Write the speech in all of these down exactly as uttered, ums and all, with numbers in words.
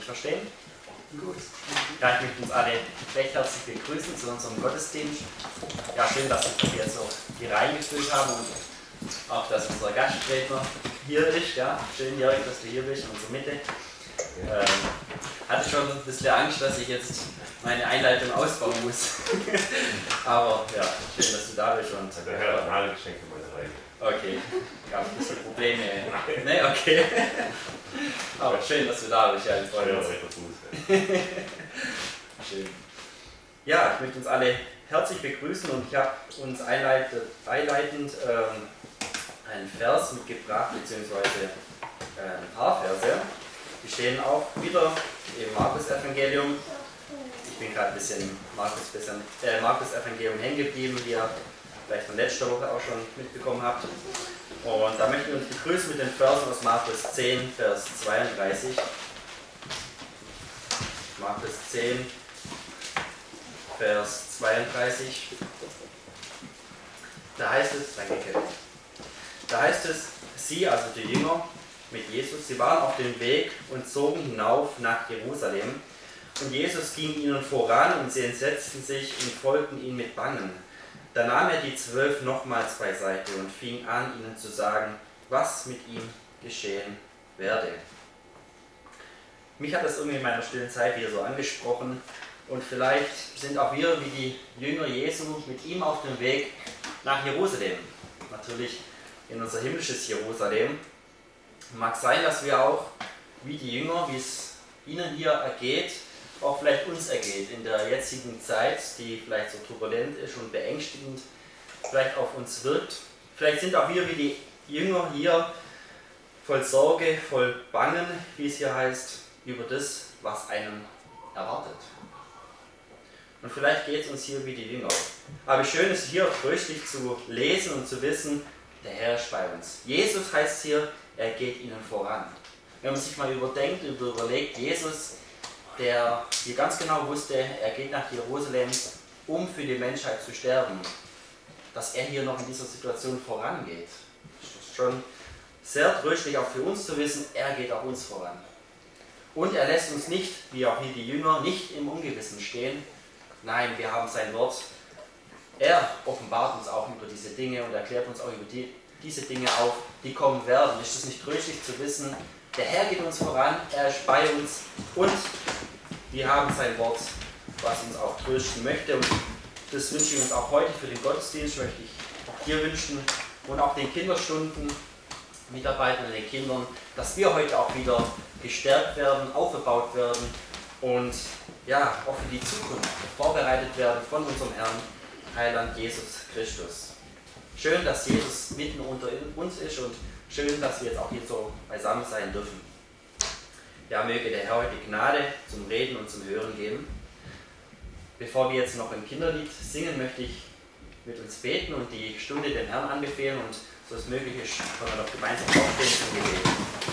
verstehen? Gut. Ja, ich möchte uns alle recht herzlich begrüßen zu unserem Gottesdienst. Ja, schön, dass wir jetzt so die Reihen gefüllt haben und auch, dass unser Gastredner hier ist. Ja, schön, Jörg, dass du hier bist in unserer Mitte. Ähm, hatte schon ein bisschen Angst, dass ich jetzt meine Einleitung ausbauen muss. Aber ja, schön, dass du da bist. Und, der Herr hat ein Haargeschenk für meine Reihe. Okay, gab ein bisschen Probleme. Ne, okay. Aber schön, dass du da bist. Ja, ich freue mich. Schön. Ja, ich möchte uns alle herzlich begrüßen und ich habe uns einleitend, einleitend ähm, einen Vers mitgebracht, beziehungsweise äh, ein paar Verse. Die stehen auch wieder im Markus-Evangelium. Ich bin gerade ein bisschen im Markus-Evangelium äh, Markus hängen geblieben, wie ihr vielleicht von letzter Woche auch schon mitbekommen habt. Und da möchten wir uns begrüßen mit den Versen aus Markus zehn, Vers zweiunddreißig. Markus zehn, Vers zweiunddreißig. Da heißt es, danke Kevin, da heißt es, sie, also die Jünger mit Jesus, sie waren auf dem Weg und zogen hinauf nach Jerusalem. Und Jesus ging ihnen voran und sie entsetzten sich und folgten ihm mit Bangen. Da nahm er die Zwölf nochmals beiseite und fing an, ihnen zu sagen, was mit ihm geschehen werde. Mich hat das irgendwie in meiner stillen Zeit wieder so angesprochen und vielleicht sind auch wir wie die Jünger Jesu mit ihm auf dem Weg nach Jerusalem. Natürlich in unser himmlisches Jerusalem. Mag sein, dass wir auch wie die Jünger, wie es ihnen hier ergeht, auch vielleicht uns ergeht in der jetzigen Zeit, die vielleicht so turbulent ist und beängstigend vielleicht auf uns wirkt. Vielleicht sind auch wir wie die Jünger hier voll Sorge, voll Bangen, wie es hier heißt, über das, was einen erwartet. Und vielleicht geht es uns hier wie die Jünger. Aber schön ist hier tröstlich zu lesen und zu wissen, der Herr ist bei uns. Jesus heißt hier, er geht ihnen voran. Wenn man sich mal überdenkt, überlegt, Jesus, der hier ganz genau wusste, er geht nach Jerusalem, um für die Menschheit zu sterben, dass er hier noch in dieser Situation vorangeht. Das ist schon sehr tröstlich auch für uns zu wissen, er geht auch uns voran. Und er lässt uns nicht, wie auch hier die Jünger, nicht im Ungewissen stehen. Nein, wir haben sein Wort. Er offenbart uns auch über diese Dinge und erklärt uns auch über die, diese Dinge auf, die kommen werden. Ist es nicht tröstlich zu wissen, der Herr geht uns voran, er ist bei uns und wir haben sein Wort, was uns auch trösten möchte. Und das wünsche ich uns auch heute für den Gottesdienst, möchte ich auch dir wünschen und auch den Kinderstunden, Mitarbeitern und den Kindern, dass wir heute auch wieder gestärkt werden, aufgebaut werden und ja, auch für die Zukunft vorbereitet werden von unserem Herrn, Heiland Jesus Christus. Schön, dass Jesus mitten unter uns ist und schön, dass wir jetzt auch hier so beisammen sein dürfen. Ja, möge der Herr heute Gnade zum Reden und zum Hören geben. Bevor wir jetzt noch ein Kinderlied singen, möchte ich mit uns beten und die Stunde dem Herrn anbefehlen und so es möglich ist, können wir noch gemeinsam aufstehen zum Gebet.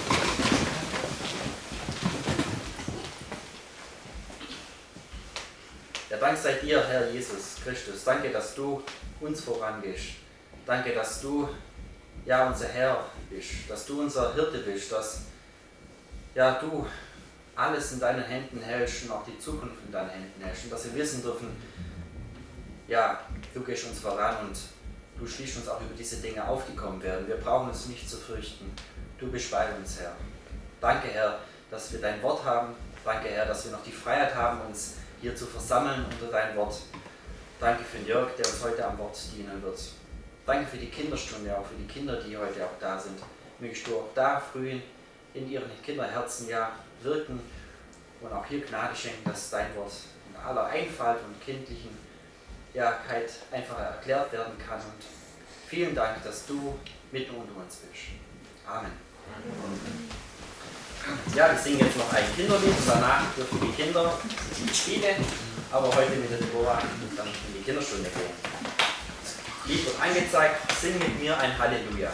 Ja, Dank sei dir, Herr Jesus Christus. Danke, dass du uns vorangehst. Danke, dass du ja unser Herr bist, dass du unser Hirte bist, dass ja, du alles in deinen Händen hältst und auch die Zukunft in deinen Händen hältst und dass wir wissen dürfen, ja, du gehst uns voran und du schließt uns auch über diese Dinge auf, die kommen werden. Wir brauchen uns nicht zu fürchten. Du bist bei uns, Herr. Danke, Herr, dass wir dein Wort haben. Danke, Herr, dass wir noch die Freiheit haben, uns hier zu versammeln unter dein Wort. Danke für den Jörg, der uns heute am Wort dienen wird. Danke für die Kinderstunde, auch für die Kinder, die heute auch da sind. Mögest du auch da früh in ihren Kinderherzen ja wirken und auch hier Gnade schenken, dass dein Wort in aller Einfalt und kindlichen Jahrheit einfach erklärt werden kann. Und vielen Dank, dass du mitten unter uns bist. Amen. Ja, wir singen jetzt noch ein Kinderlied und danach dürfen die Kinder spielen, aber heute mit der Deborah dann in die Kinderstunde gehen. Das Lied wird angezeigt, sing mit mir ein Halleluja.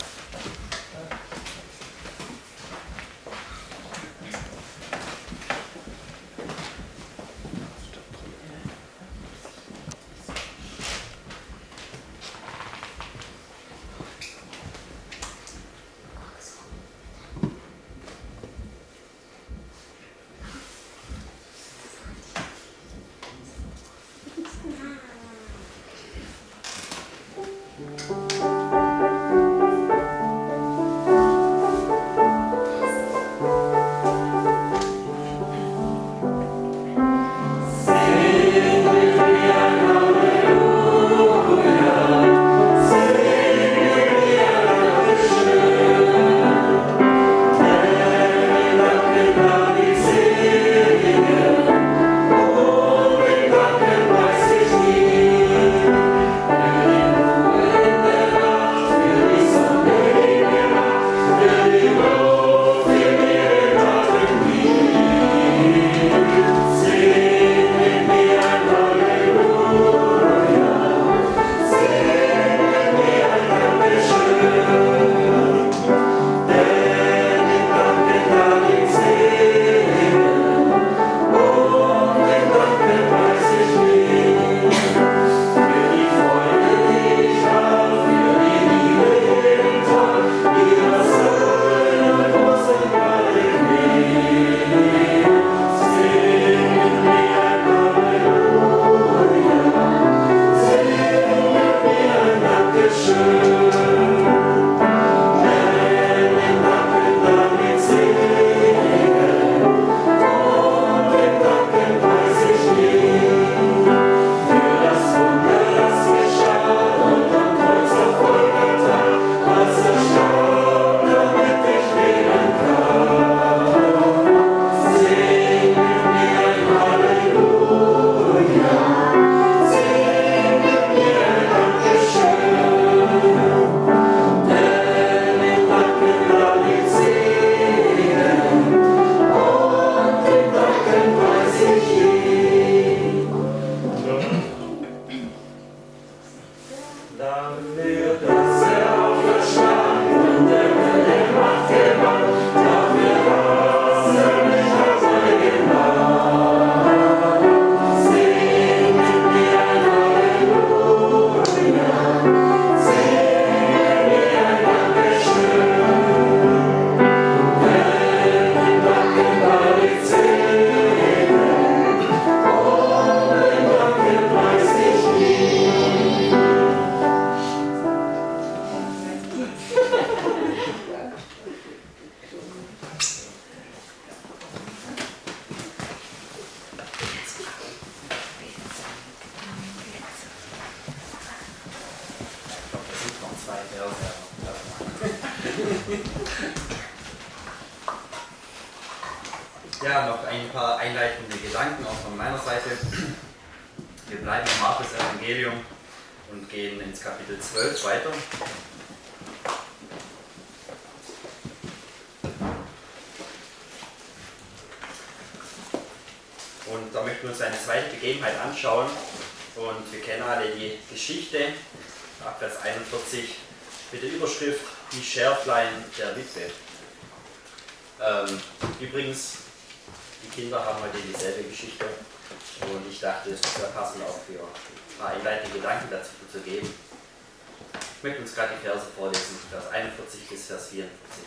Ja, noch ein paar einleitende Gedanken auch von meiner Seite. Wir bleiben im Markus-Evangelium und gehen ins Kapitel zwölf weiter. Und da möchten wir uns eine zweite Begebenheit anschauen. Und wir kennen alle die Geschichte, ab Vers einundvierzig, mit der Überschrift Die Schärflein der Witwe. Ähm, übrigens, die Kinder haben heute dieselbe Geschichte und ich dachte, es wäre passend auch für ein paar einleitende Gedanken dazu zu geben. Ich möchte uns gerade die Verse vorlesen, Vers einundvierzig bis Vers vierundvierzig.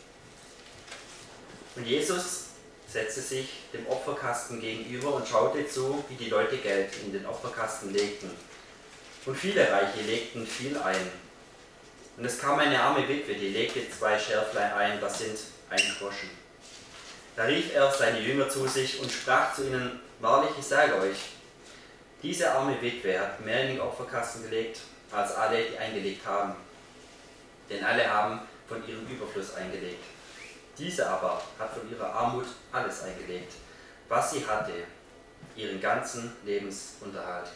Und Jesus setzte sich dem Opferkasten gegenüber und schaute zu, wie die Leute Geld in den Opferkasten legten. Und viele Reiche legten viel ein. Und es kam eine arme Witwe, die legte zwei Schärflein ein, das sind ein Groschen. Da rief er seine Jünger zu sich und sprach zu ihnen: Wahrlich, ich sage euch, diese arme Witwe hat mehr in den Opferkasten gelegt, als alle, die eingelegt haben. Denn alle haben von ihrem Überfluss eingelegt. Diese aber hat von ihrer Armut alles eingelegt, was sie hatte, ihren ganzen Lebensunterhalt.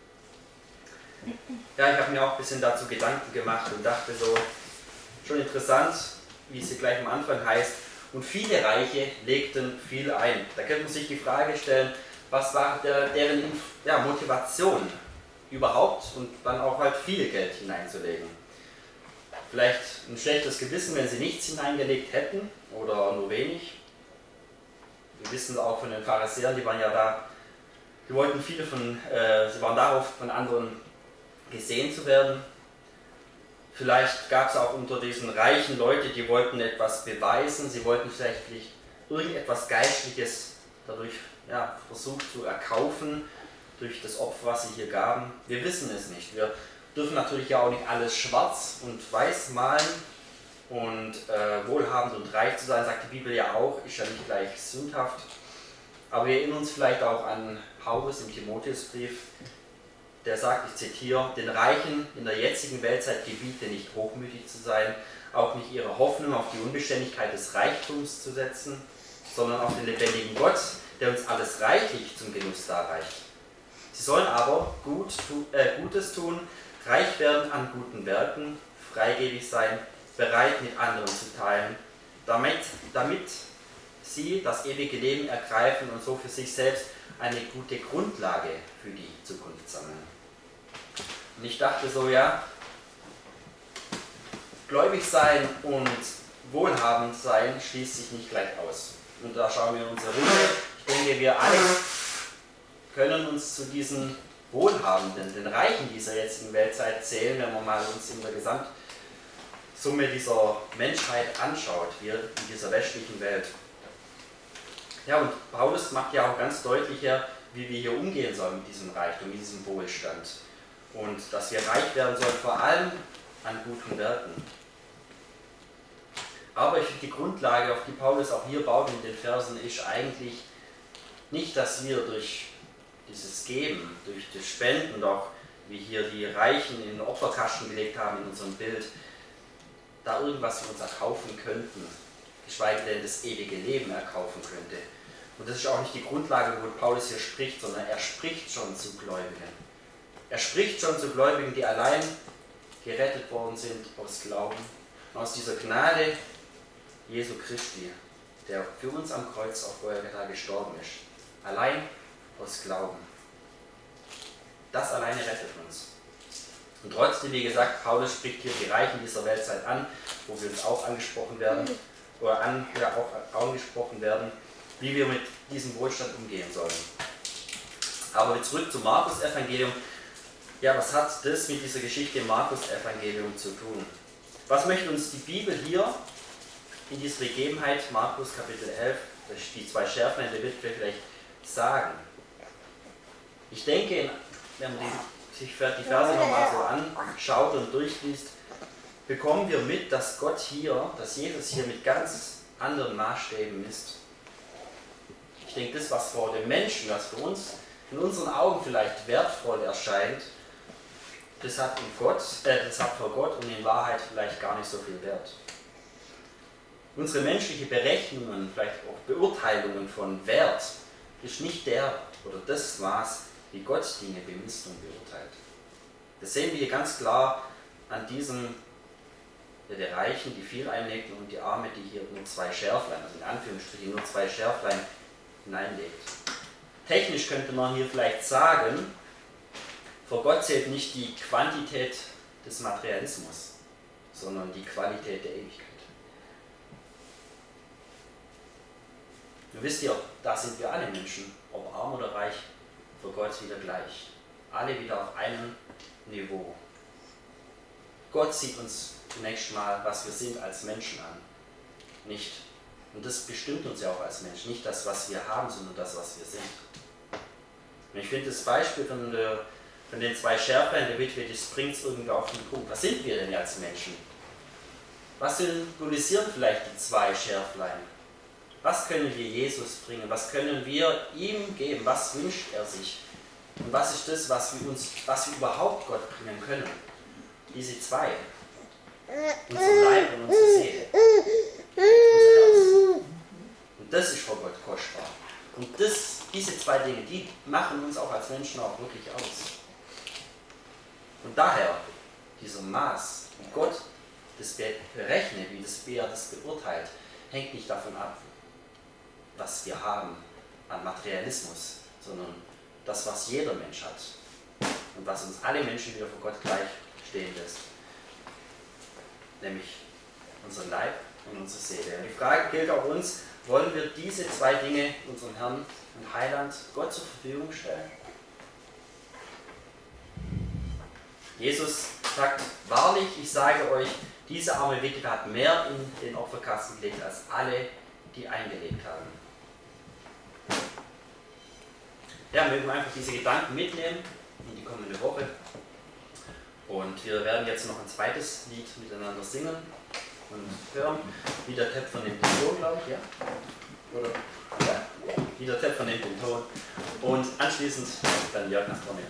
Ja, ich habe mir auch ein bisschen dazu Gedanken gemacht und dachte so, schon interessant, wie es hier gleich am Anfang heißt, und viele Reiche legten viel ein. Da könnte man sich die Frage stellen, was war der, deren ja, Motivation überhaupt und dann auch halt viel Geld hineinzulegen. Vielleicht ein schlechtes Gewissen, wenn sie nichts hineingelegt hätten oder nur wenig. Wir wissen auch von den Pharisäern, die waren ja da, die wollten viele von, äh, sie waren darauf, von anderen gesehen zu werden. Vielleicht gab es auch unter diesen reichen Leute, die wollten etwas beweisen, sie wollten vielleicht irgendetwas Geistliches dadurch ja, versucht zu erkaufen, durch das Opfer, was sie hier gaben. Wir wissen es nicht. Wir dürfen natürlich ja auch nicht alles schwarz und weiß malen und äh, wohlhabend und reich zu sein, sagt die Bibel ja auch, ist ja nicht gleich sündhaft. Aber wir erinnern uns vielleicht auch an Paulus im Timotheusbrief, der sagt, ich zitiere, den Reichen in der jetzigen Weltzeit gebiete nicht hochmütig zu sein, auch nicht ihre Hoffnung auf die Unbeständigkeit des Reichtums zu setzen, sondern auf den lebendigen Gott, der uns alles reichlich zum Genuss darreicht. Sie sollen aber gut, äh, Gutes tun, reich werden an guten Werken, freigebig sein, bereit mit anderen zu teilen, damit, damit sie das ewige Leben ergreifen und so für sich selbst eine gute Grundlage für die Zukunft sammeln. Und ich dachte so, ja, gläubig sein und wohlhabend sein schließt sich nicht gleich aus. Und da schauen wir unsere Runde. Ich denke, wir alle können uns zu diesen Wohlhabenden, den Reichen dieser jetzigen Weltzeit zählen, wenn man mal uns in der Gesamtsumme dieser Menschheit anschaut, wir in dieser westlichen Welt. Ja, und Paulus macht ja auch ganz deutlich, wie wir hier umgehen sollen mit diesem Reichtum, mit diesem Wohlstand. Und dass wir reich werden sollen, vor allem an guten Werken. Aber ich finde, die Grundlage, auf die Paulus auch hier baut in den Versen, ist eigentlich nicht, dass wir durch dieses Geben, durch das Spenden, und auch wie hier die Reichen in den Opferkasten gelegt haben in unserem Bild, da irgendwas für uns erkaufen könnten, geschweige denn das ewige Leben erkaufen könnte. Und das ist auch nicht die Grundlage, wo Paulus hier spricht, sondern er spricht schon zu Gläubigen. Er spricht schon zu Gläubigen, die allein gerettet worden sind aus Glauben, aus dieser Gnade Jesu Christi, der für uns am Kreuz auf Golgatha gestorben ist. Allein aus Glauben. Das alleine rettet uns. Und trotzdem, wie gesagt, Paulus spricht hier die Reichen dieser Weltzeit an, wo wir uns auch angesprochen werden, oder an, ja, auch angesprochen werden, wie wir mit diesem Wohlstand umgehen sollen. Aber zurück zum Markus-Evangelium. Ja, was hat das mit dieser Geschichte im Markus-Evangelium zu tun? Was möchte uns die Bibel hier in dieser Begebenheit, Markus Kapitel elf, die zwei Schärflein der Witwe, vielleicht sagen? Ich denke, wenn man die, sich die Verse nochmal so anschaut und durchliest, bekommen wir mit, dass Gott hier, dass Jesus hier mit ganz anderen Maßstäben misst. Ich denke, das, was vor den Menschen, was für uns in unseren Augen vielleicht wertvoll erscheint, das hat, in Gott, äh, das hat vor Gott und in Wahrheit vielleicht gar nicht so viel Wert. Unsere menschliche Berechnungen, vielleicht auch Beurteilungen von Wert, ist nicht der oder das Maß, wie Gott Dinge bemisst und beurteilt. Das sehen wir hier ganz klar an diesem, der Reichen, die viel einlegt, und die Arme, die hier nur zwei Schärflein, also in Anführungsstrichen nur zwei Schärflein hineinlegt. Technisch könnte man hier vielleicht sagen, vor Gott zählt nicht die Quantität des Materialismus, sondern die Qualität der Ewigkeit. Du wisst ja, da sind wir alle Menschen, ob arm oder reich, vor Gott wieder gleich. Alle wieder auf einem Niveau. Gott sieht uns zunächst mal, was wir sind als Menschen an. Nicht, und das bestimmt uns ja auch als Mensch, nicht das, was wir haben, sondern das, was wir sind. Und ich finde das Beispiel von, der, von den zwei Schärflein der Witwe, das bringt es irgendwie auf den Punkt. Was sind wir denn als Menschen? Was symbolisieren vielleicht die zwei Schärflein? Was können wir Jesus bringen? Was können wir ihm geben? Was wünscht er sich? Und was ist das, was wir, uns, was wir überhaupt Gott bringen können? Diese zwei. Unser Leib und unsere Seele. Unser Herz. Und das ist vor Gott kostbar. Und das, diese zwei Dinge, die machen uns auch als Menschen auch wirklich aus. Und daher, dieser Maß, wie Gott das berechnet, wie das, wie er das beurteilt, hängt nicht davon ab, was wir haben an Materialismus, sondern das, was jeder Mensch hat und was uns alle Menschen wieder vor Gott gleich stehen lässt. Nämlich unser Leib und unsere Seele. Und die Frage gilt auch uns, wollen wir diese zwei Dinge unserem Herrn und Heiland Gott zur Verfügung stellen? Jesus sagt, wahrlich, ich sage euch, diese arme Witwe hat mehr in den Opferkasten gelegt als alle, die eingelegt haben. Ja, wir mögen einfach diese Gedanken mitnehmen in die kommende Woche. Und wir werden jetzt noch ein zweites Lied miteinander singen und hören. Wieder Tab von dem Ton, glaube ich, ja? Oder? Ja, wieder Tab von dem Ton. Und anschließend dann Jörg nach vorne.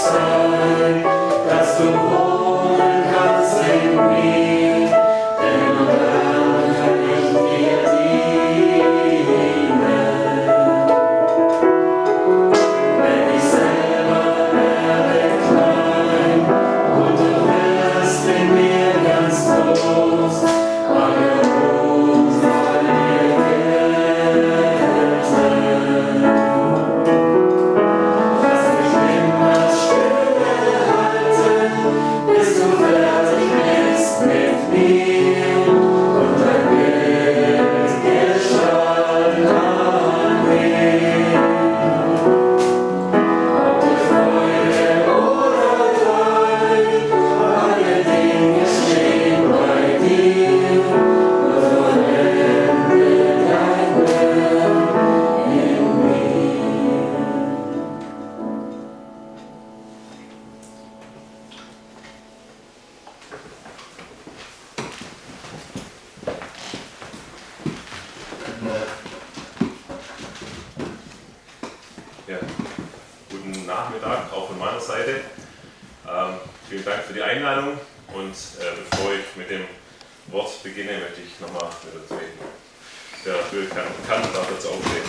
Ja, guten Nachmittag auch von meiner Seite. Ähm, vielen Dank für die Einladung und äh, bevor ich mit dem Wort beginne, möchte ich nochmal mit uns beten. Wer dafür kann, kann darf dazu aufstehen.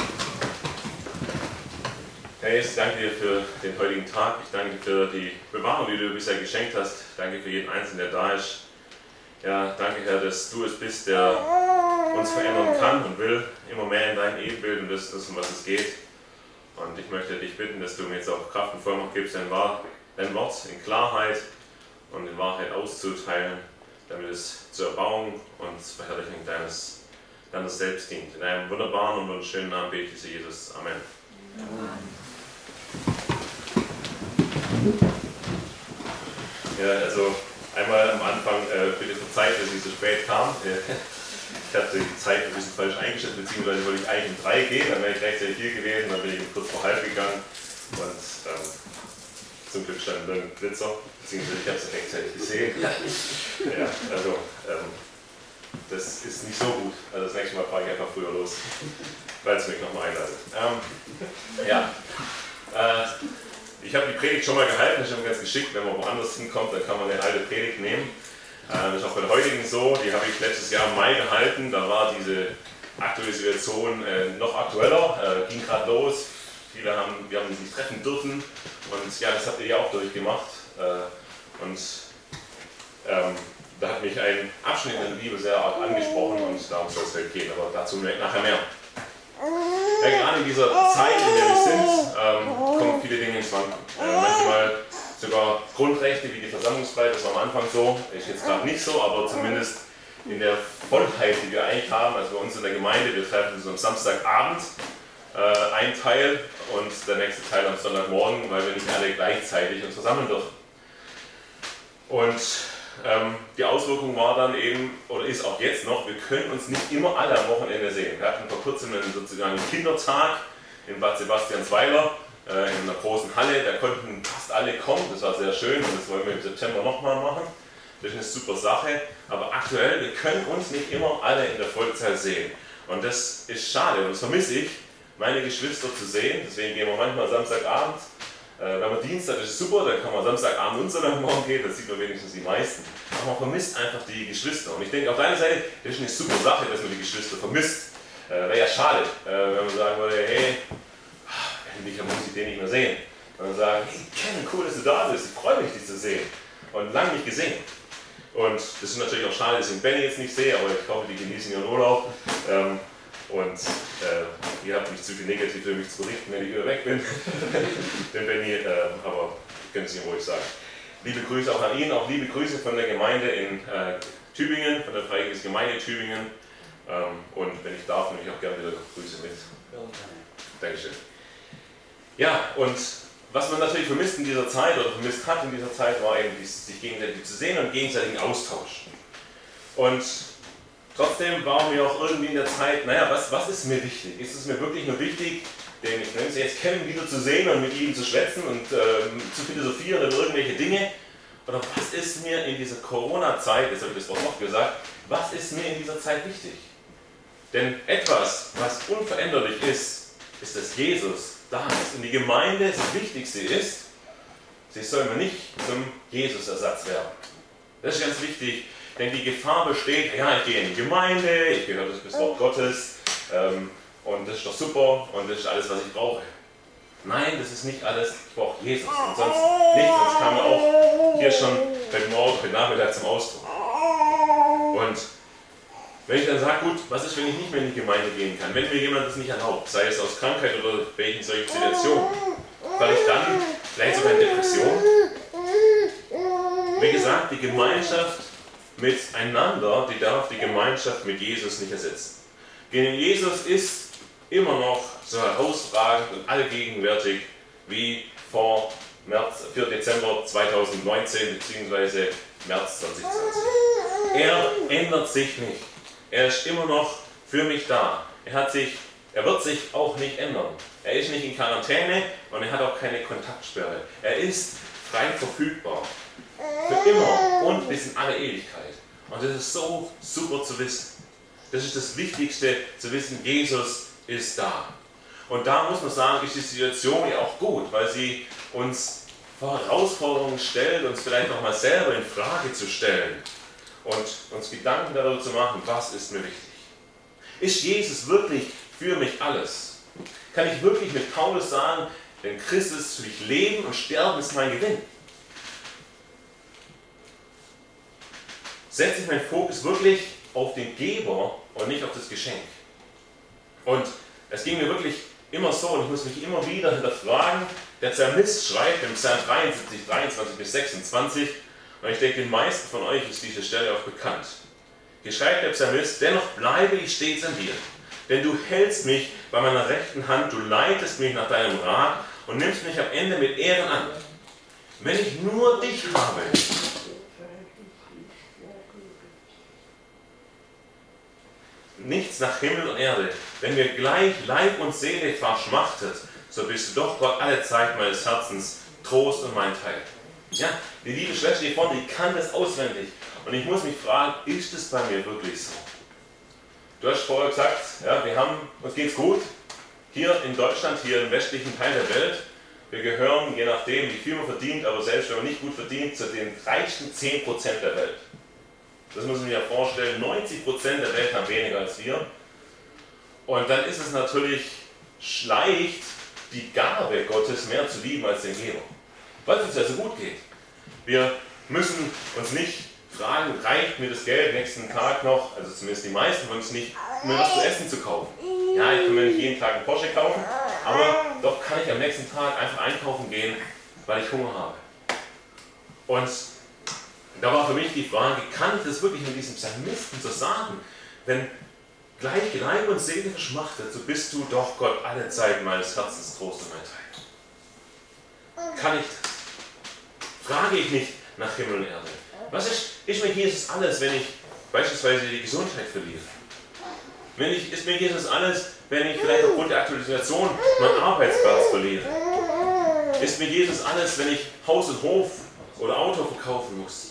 Herr Jesus, ich danke dir für den heutigen Tag. Ich danke dir für die Bewahrung, die du bisher geschenkt hast. Danke für jeden Einzelnen, der da ist. Ja, danke, Herr, dass du es bist, der uns verändern kann und will, immer mehr in dein Ebenbild und das ist, um was es geht. Und ich möchte dich bitten, dass du mir jetzt auch Kraft und Vollmacht gibst, dein Wort in Klarheit und in Wahrheit auszuteilen, damit es zur Erbauung und zur Verherrlichung deines, deines Selbst dient. In einem wunderbaren und wunderschönen Namen bete ich, Jesus. Amen. Amen. Ja, also einmal am Anfang, äh, bitte verzeiht, dass ich so spät kam. Ich hatte die Zeit ein bisschen falsch eingeschätzt, beziehungsweise wollte ich eigentlich um drei gehen, dann wäre ich rechtzeitig hier gewesen, dann bin ich kurz vor halb gegangen und ähm, zum Glück stand ein Blitzer, beziehungsweise ich habe es rechtzeitig gesehen. Ja, also ähm, das ist nicht so gut, also das nächste Mal fahre ich einfach früher los, weil es mich nochmal einladet. Ähm, ja, äh, ich habe die Predigt schon mal gehalten, das ist immer ganz geschickt, wenn man woanders hinkommt, dann kann man eine alte Predigt nehmen. Das ist auch bei der heutigen so, die habe ich letztes Jahr im Mai gehalten, da war diese aktuelle Situation äh, noch aktueller, äh, ging gerade los, viele haben, wir haben sich treffen dürfen und ja, das habt ihr ja auch durchgemacht äh, und ähm, da hat mich ein Abschnitt in der Bibel sehr arg angesprochen und darum soll es halt gehen, aber dazu nachher mehr. Ja, gerade in dieser Zeit, in der wir sind, ähm, kommen viele Dinge ins Wanken. Äh, manchmal sogar Grundrechte wie die Versammlungsfreiheit, das war am Anfang so, ist jetzt gerade nicht so, aber zumindest in der Vollheit, die wir eigentlich haben, also bei uns in der Gemeinde, wir treffen uns am Samstagabend äh, ein Teil und der nächste Teil am Sonntagmorgen, weil wir nicht alle gleichzeitig uns versammeln dürfen. Und ähm, die Auswirkung war dann eben, oder ist auch jetzt noch, wir können uns nicht immer alle am Wochenende sehen. Wir hatten vor kurzem einen sozusagen Kindertag in Bad Sebastiansweiler, in einer großen Halle, da konnten fast alle kommen, das war sehr schön und das wollen wir im September nochmal machen. Das ist eine super Sache, aber aktuell, wir können uns nicht immer alle in der Vollzeit sehen. Und das ist schade und das vermisse ich, meine Geschwister zu sehen, deswegen gehen wir manchmal Samstagabend. Äh, wenn man Dienstag, das ist super, dann kann man Samstagabend und Sonntagmorgen gehen, das sieht man wenigstens die meisten. Aber man vermisst einfach die Geschwister. Und ich denke, auf deiner Seite, das ist eine super Sache, dass man die Geschwister vermisst. Äh, Wäre ja schade, äh, wenn man sagen würde, hey, endlich muss ich den nicht mehr sehen. Und dann sagen, hey Ken, cool, dass du da bist, ich freue mich, dich zu sehen. Und lange nicht gesehen. Und das ist natürlich auch schade, dass ich den Benny jetzt nicht sehe, aber ich hoffe, die genießen ihren Urlaub. Ähm, und äh, ihr habt nicht zu viel negativ für mich zu berichten, wenn ich wieder weg bin. Den Benny, äh, aber ich kann es ihm ruhig sagen. Liebe Grüße auch an ihn, auch liebe Grüße von der Gemeinde in äh, Tübingen, von der Freikirchlichen Gemeinde Tübingen. Ähm, und wenn ich darf, nehme ich auch gerne wieder Grüße mit. Dankeschön. Ja, und was man natürlich vermisst in dieser Zeit oder vermisst hat in dieser Zeit, war eben sich gegenseitig zu sehen und gegenseitigen Austausch. Und trotzdem war mir auch irgendwie in der Zeit, naja, was, was ist mir wichtig? Ist es mir wirklich nur wichtig, den, ich nenne es jetzt Kevin wieder zu sehen und mit ihm zu schwätzen und ähm, zu philosophieren über irgendwelche Dinge? Oder was ist mir in dieser Corona-Zeit, jetzt habe ich das Wort noch gesagt, was ist mir in dieser Zeit wichtig? Denn etwas, was unveränderlich ist, ist, dass Jesus da ist. Und die Gemeinde das Wichtigste ist, sie soll mir nicht zum Jesus-Ersatz werden. Das ist ganz wichtig, denn die Gefahr besteht, ja, ich gehe in die Gemeinde, ich gehöre das Wort Gottes ähm, und das ist doch super und das ist alles, was ich brauche. Nein, das ist nicht alles, ich brauche Jesus und sonst nichts, sonst kam auch hier schon heute Morgen, heute Nachmittag zum Ausdruck. Und wenn ich dann sage, gut, was ist, wenn ich nicht mehr in die Gemeinde gehen kann, wenn mir jemand das nicht erlaubt, sei es aus Krankheit oder welchen solchen Situationen, weil ich dann vielleicht sogar in Depression. Wie gesagt, die Gemeinschaft miteinander, die darf die Gemeinschaft mit Jesus nicht ersetzen. Jesus ist immer noch so herausragend und allgegenwärtig wie vor März, vierten Dezember zweitausendneunzehn bzw. März zweitausendzwanzig. Er ändert sich nicht. Er ist immer noch für mich da. Er, hat sich, er wird sich auch nicht ändern. Er ist nicht in Quarantäne und er hat auch keine Kontaktsperre. Er ist frei verfügbar. Für immer und bis in alle Ewigkeit. Und das ist so super zu wissen. Das ist das Wichtigste zu wissen, Jesus ist da. Und da muss man sagen, ist die Situation ja auch gut, weil sie uns vor Herausforderungen stellt, uns vielleicht auch mal selber in Frage zu stellen und uns Gedanken darüber zu machen, was ist mir wichtig. Ist Jesus wirklich für mich alles? Kann ich wirklich mit Paulus sagen, denn Christus für mich Leben und Sterben ist mein Gewinn? Setze ich meinen Fokus wirklich auf den Geber und nicht auf das Geschenk? Und es ging mir wirklich immer so, und ich muss mich immer wieder hinterfragen, der Psalmist schreibt im Psalm dreiundsiebzig, dreiundzwanzig bis sechsundzwanzig, und ich denke, den meisten von euch ist diese Stelle auch bekannt. Hier schreibt der Psalmist: Dennoch bleibe ich stets an dir, denn du hältst mich bei meiner rechten Hand, du leitest mich nach deinem Rat und nimmst mich am Ende mit Ehren an. Wenn ich nur dich habe, nichts nach Himmel und Erde, wenn mir gleich Leib und Seele verschmachtet, so bist du doch Gott alle Zeit meines Herzens Trost und mein Teil. Ja, die liebe Schwester hier vorne, die kann das auswendig. Und ich muss mich fragen, ist es bei mir wirklich so? Du hast vorher gesagt, ja, wir haben, uns geht's gut. Hier in Deutschland, hier im westlichen Teil der Welt. Wir gehören, je nachdem, wie viel man verdient, aber selbst wenn man nicht gut verdient, zu den reichsten zehn Prozent der Welt. Das muss man sich ja vorstellen, neunzig Prozent der Welt haben weniger als wir. Und dann ist es natürlich leicht, die Gabe Gottes mehr zu lieben als den Geber. Weil es uns ja so gut geht. Wir müssen uns nicht fragen, reicht mir das Geld nächsten Tag noch, also zumindest die meisten von uns nicht, um mir was zu essen zu kaufen. Ja, ich kann mir nicht jeden Tag einen Porsche kaufen, aber doch kann ich am nächsten Tag einfach einkaufen gehen, weil ich Hunger habe. Und da war für mich die Frage, kann ich das wirklich mit diesem Psalmisten so sagen? Wenn gleich Leib und Seele verschmachtet, so bist du doch Gott alle Zeit meines Herzens Trost und mein Teil. Kann ich das? Frage ich nicht nach Himmel und Erde. Was ist, ist mir Jesus alles, wenn ich beispielsweise die Gesundheit verliere? Wenn ich, ist mir Jesus alles, wenn ich vielleicht aufgrund der aktuellen Situation meinen Arbeitsplatz verliere? Ist mir Jesus alles, wenn ich Haus und Hof oder Auto verkaufen muss?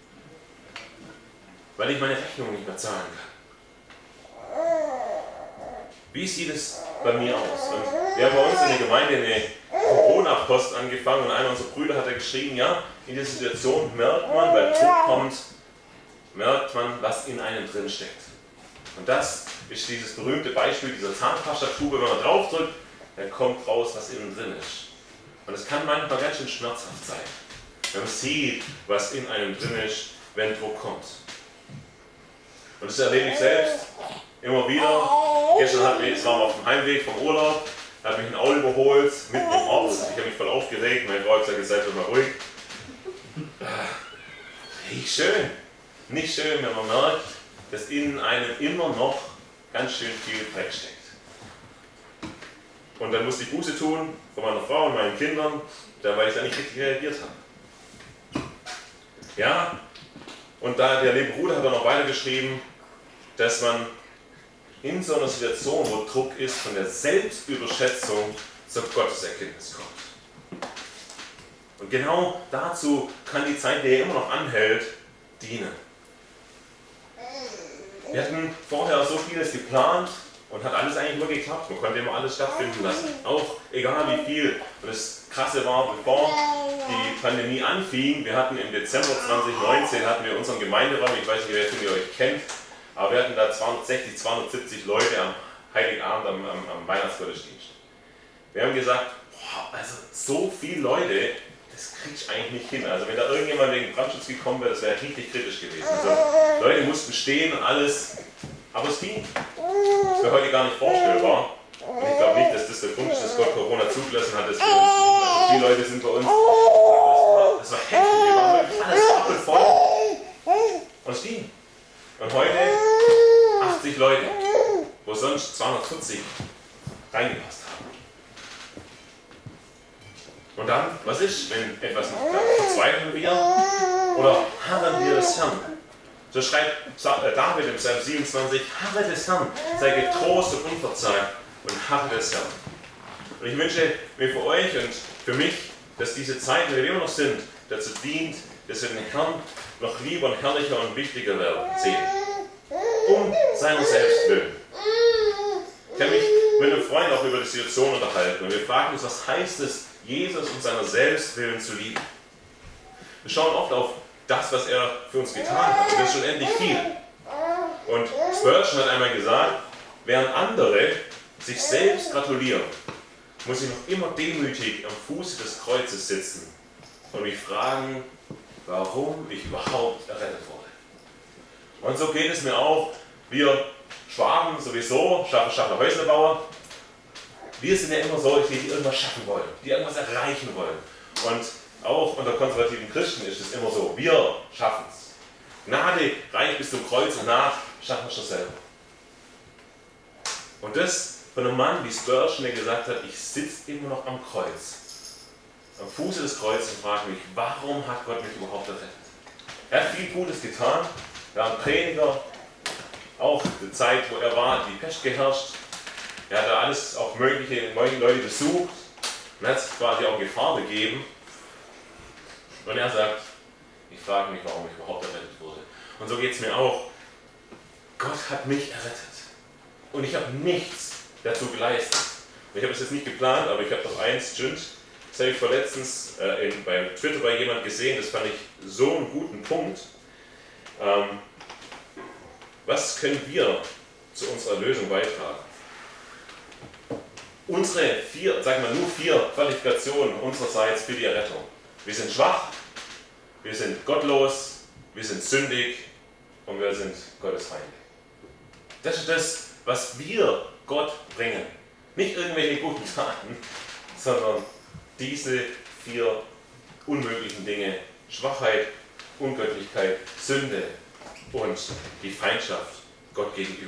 Weil ich meine Rechnung nicht mehr zahlen kann. Wie sieht es bei mir aus? Und wir haben bei uns in der Gemeinde eine Corona-Post angefangen und einer unserer Brüder hat geschrieben, ja, in dieser Situation merkt man, weil Druck kommt, merkt man, was in einem drin steckt. Und das ist dieses berühmte Beispiel dieser Zahnpastatube, wenn man draufdrückt, dann kommt raus, was innen drin ist. Und es kann manchmal ganz schön schmerzhaft sein, wenn man sieht, was in einem drin ist, wenn Druck kommt. Und das erlebe ich selbst immer wieder. Gestern hat mich, es war auf dem Heimweg vom Urlaub, hat mich ein Auto überholt, mitten im Ort. Ich habe mich voll aufgeregt, meine Frau hat gesagt, seid doch mal ruhig. Nicht schön. Nicht schön, wenn man merkt, dass in einem immer noch ganz schön viel Dreck steckt. Und dann musste ich Buße tun von meiner Frau und meinen Kindern, weil ich da nicht richtig reagiert habe. Ja, und da der liebe Bruder hat dann noch weitergeschrieben, dass man in so einer Situation, wo Druck ist, von der Selbstüberschätzung zur Gotteserkenntnis kommt. Und genau dazu kann die Zeit, die ja immer noch anhält, dienen. Wir hatten vorher so vieles geplant Und hat alles eigentlich immer geklappt. Man konnte immer alles stattfinden lassen. Auch egal wie viel. Und das Krasse war, bevor die Pandemie anfing, wir hatten im Dezember zwanzig neunzehn hatten wir unseren Gemeinderaum, ich weiß nicht, wer von ihr euch kennt, aber wir hatten da zweihundertsechzig, zweihundertsiebzig Leute am Heiligabend, am, am, am Weihnachtsgottesdienst. Wir haben gesagt, boah, also so viele Leute, das krieg ich eigentlich nicht hin. Also wenn da irgendjemand wegen Brandschutz gekommen wäre, das wäre richtig kritisch gewesen. Also Leute mussten stehen und alles, aber es ging. Das wäre heute gar nicht vorstellbar. Und ich glaube nicht, dass das der Grund ist, dass Gott Corona zugelassen hat, dass wir uns nicht mehr so viele Leute sind bei uns. Das war, das war heftig, wir waren wirklich alles rappelvoll. Und es ging. Und heute achtzig Leute, wo sonst zweihundertvierzig reingepasst haben. Und dann, was ist, wenn etwas nicht klappt? Verzweifeln wir oder harren wir des Herrn? So schreibt David im Psalm siebenundzwanzig, harre des Herrn, sei getrost und unverzagt und harre des Herrn. Und ich wünsche mir für euch und für mich, dass diese Zeit, in der wir immer noch sind, dazu dient, dass wir den Herrn noch lieber und herrlicher und wichtiger werden, sehen. Um seiner selbst willen. Ich habe mich mit einem Freund auch über die Situation unterhalten und wir fragen uns, was heißt es, Jesus um seiner selbst willen zu lieben? Wir schauen oft auf das, was er für uns getan hat. Und das ist schon endlich viel. Und Spurgeon hat einmal gesagt, während andere sich selbst gratulieren, muss ich noch immer demütig am Fuße des Kreuzes sitzen und mich fragen, warum ich überhaupt errettet wurde. Und so geht es mir auch. Wir Schwaben sowieso, Schaffer, Schaffer, Häuslebauer, wir sind ja immer solche, die irgendwas schaffen wollen, die irgendwas erreichen wollen. Und auch unter konservativen Christen ist es immer so, wir schaffen es. Gnade reicht bis zum Kreuz und nach schaffen wir es schon selber. Und das von einem Mann wie Spurgeon, der gesagt hat, ich sitze immer noch am Kreuz, am Fuße des Kreuzes und frage mich, warum hat Gott mich überhaupt errettet? Er hat viel Gutes getan, er war ein Prediger, auch die Zeit, wo er war, hat die Pest geherrscht. Er hat da alles, auch mögliche, mögliche Leute besucht und hat sich quasi auch Gefahr begeben. Und er sagt, ich frage mich, warum ich überhaupt errettet wurde. Und so geht es mir auch. Gott hat mich errettet. Und ich habe nichts dazu geleistet. Und ich habe es jetzt nicht geplant, aber ich habe doch eins, stimmt. Das habe ich vor letztens äh, in, bei Twitter bei jemand gesehen, das fand ich so einen guten Punkt. Ähm, was können wir zu unserer Lösung beitragen? Unsere vier, sagen wir nur vier Qualifikationen unsererseits für die Errettung. Wir sind schwach, wir sind gottlos, wir sind sündig und wir sind Gottes Feinde. Das ist das, was wir Gott bringen. Nicht irgendwelche guten Taten, sondern diese vier unmöglichen Dinge: Schwachheit, Ungöttlichkeit, Sünde und die Feindschaft Gott gegenüber.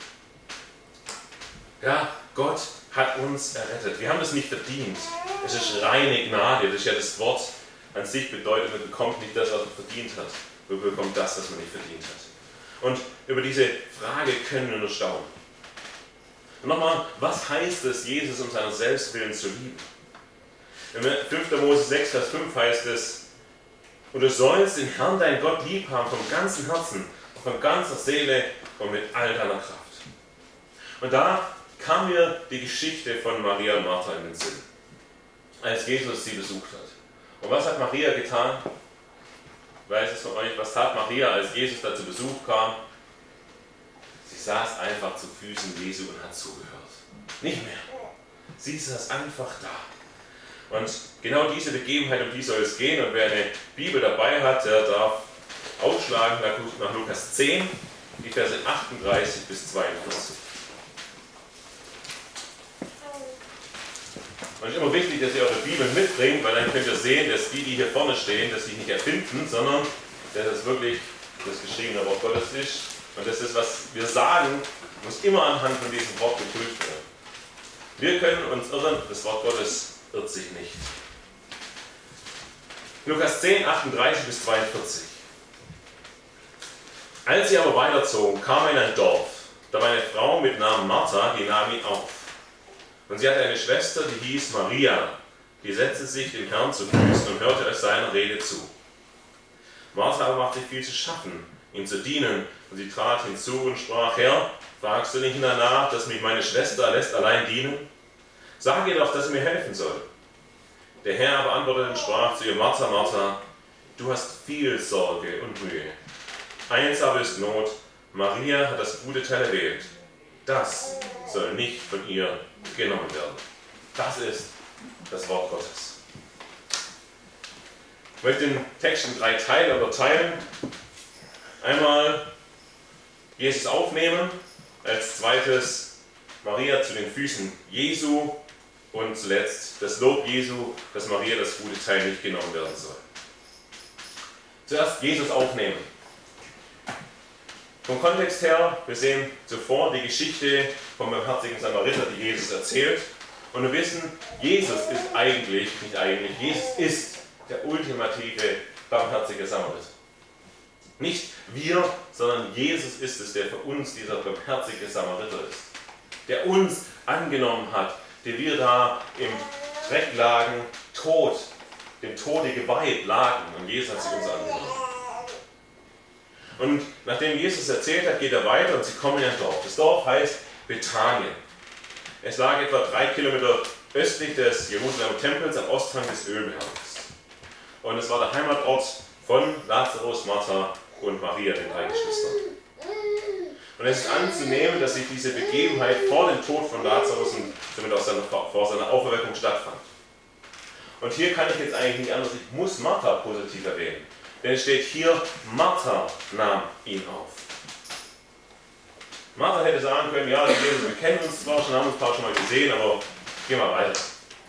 Ja, Gott hat uns errettet. Wir haben das nicht verdient. Es ist reine Gnade. Das ist ja das Wort an sich bedeutet, man bekommt nicht das, was man verdient hat. Man bekommt das, was man nicht verdient hat. Und über diese Frage können wir nur staunen. Und nochmal, was heißt es, Jesus um seiner selbst willen zu lieben? In fünfter Mose sechs, Vers fünf heißt es, und du sollst den Herrn, deinen Gott, lieb haben vom ganzen Herzen, von ganzer Seele und mit all deiner Kraft. Und da kam mir die Geschichte von Maria und Martha in den Sinn, als Jesus sie besucht hat. Und was hat Maria getan? Weiß es von euch, was tat Maria, als Jesus da zu Besuch kam? Sie saß einfach zu Füßen Jesu und hat zugehört. Nicht mehr. Sie saß einfach da. Und genau diese Begebenheit, um die soll es gehen. Und wer eine Bibel dabei hat, der darf aufschlagen nach Lukas zehn, die Verse achtunddreißig bis zweiundvierzig. Und es ist immer wichtig, dass ihr eure Bibel mitbringt, weil dann könnt ihr sehen, dass die, die hier vorne stehen, dass sie nicht erfinden, sondern dass es wirklich das geschriebene Wort Gottes ist. Und dass das, was wir sagen, muss immer anhand von diesem Wort geprüft werden. Wir können uns irren, das Wort Gottes irrt sich nicht. Lukas zehn, achtunddreißig bis zweiundvierzig. Als sie aber weiterzogen, kam er in ein Dorf. Da war eine Frau mit Namen Martha, die nahm ihn auf. Und sie hatte eine Schwester, die hieß Maria. Die setzte sich dem Herrn zu Füßen und hörte seiner Rede zu. Martha aber machte viel zu schaffen, ihm zu dienen Und sie trat hinzu und sprach, Herr, fragst du nicht danach, dass mich meine Schwester lässt allein dienen? Sag ihr doch, dass sie mir helfen soll. Der Herr aber antwortete und sprach zu ihr, Martha, Martha, du hast viel Sorge und Mühe. Eins aber ist Not, Maria hat das gute Teil erwählt. Das soll nicht von ihr genommen werden. Das ist das Wort Gottes. Ich möchte den Text in drei Teile unterteilen. Einmal Jesus aufnehmen, als zweites Maria zu den Füßen Jesu und zuletzt das Lob Jesu, dass Maria das gute Teil nicht genommen werden soll. Zuerst Jesus aufnehmen. Vom Kontext her, wir sehen zuvor die Geschichte vom barmherzigen Samariter, die Jesus erzählt. Und wir wissen, Jesus ist eigentlich, nicht eigentlich, Jesus ist der ultimative barmherzige Samariter. Nicht wir, sondern Jesus ist es, der für uns dieser barmherzige Samariter ist. Der uns angenommen hat, der wir da im Dreck lagen, tot, dem Tode geweiht lagen. Und Jesus hat sich uns angenommen. Und nachdem Jesus erzählt hat, geht er weiter und sie kommen in ein Dorf. Das Dorf heißt Bethanien. Es lag etwa drei Kilometer östlich des Jerusalemer Tempels am Osthang des Ölberges. Und es war der Heimatort von Lazarus, Martha und Maria, den drei Geschwistern. Und es ist anzunehmen, dass sich diese Begebenheit vor dem Tod von Lazarus und somit auch seiner, vor seiner Auferweckung stattfand. Und hier kann ich jetzt eigentlich nicht anders, ich muss Martha positiv erwähnen. Denn es steht hier, Martha nahm ihn auf. Martha hätte sagen können, ja, wir kennen uns zwar schon, haben uns ein paar schon mal gesehen, aber gehen wir weiter.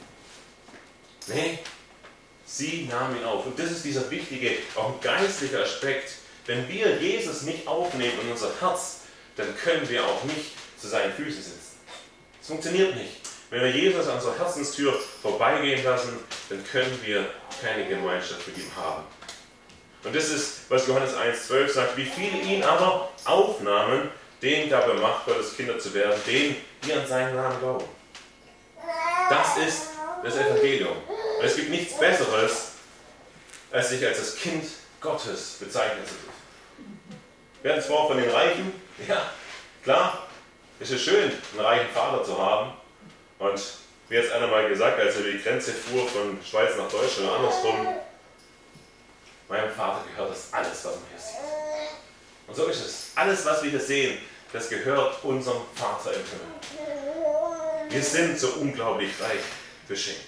Nee, sie nahm ihn auf. Und das ist dieser wichtige, auch ein geistlicher Aspekt. Wenn wir Jesus nicht aufnehmen in unser Herz, dann können wir auch nicht zu seinen Füßen sitzen. Es funktioniert nicht. Wenn wir Jesus an unserer Herzenstür vorbeigehen lassen, dann können wir keine Gemeinschaft mit ihm haben. Und das ist, was Johannes eins zwölf sagt, wie viele ihn aber aufnahmen, denen gab er Macht, Gottes Kinder zu werden, denen, die an seinen Namen glauben. Das ist das Evangelium. Und es gibt nichts Besseres, als sich als das Kind Gottes bezeichnen zu dürfen. Wir hatten es vorher von den Reichen. Ja, klar, es ist schön, einen reichen Vater zu haben. Und mir hat einer mal gesagt, als er über die Grenze fuhr von Schweiz nach Deutschland oder andersrum, meinem Vater gehört das alles, was man hier sieht. Und so ist es. Alles, was wir hier sehen, das gehört unserem Vater im Himmel. Wir sind so unglaublich reich beschenkt.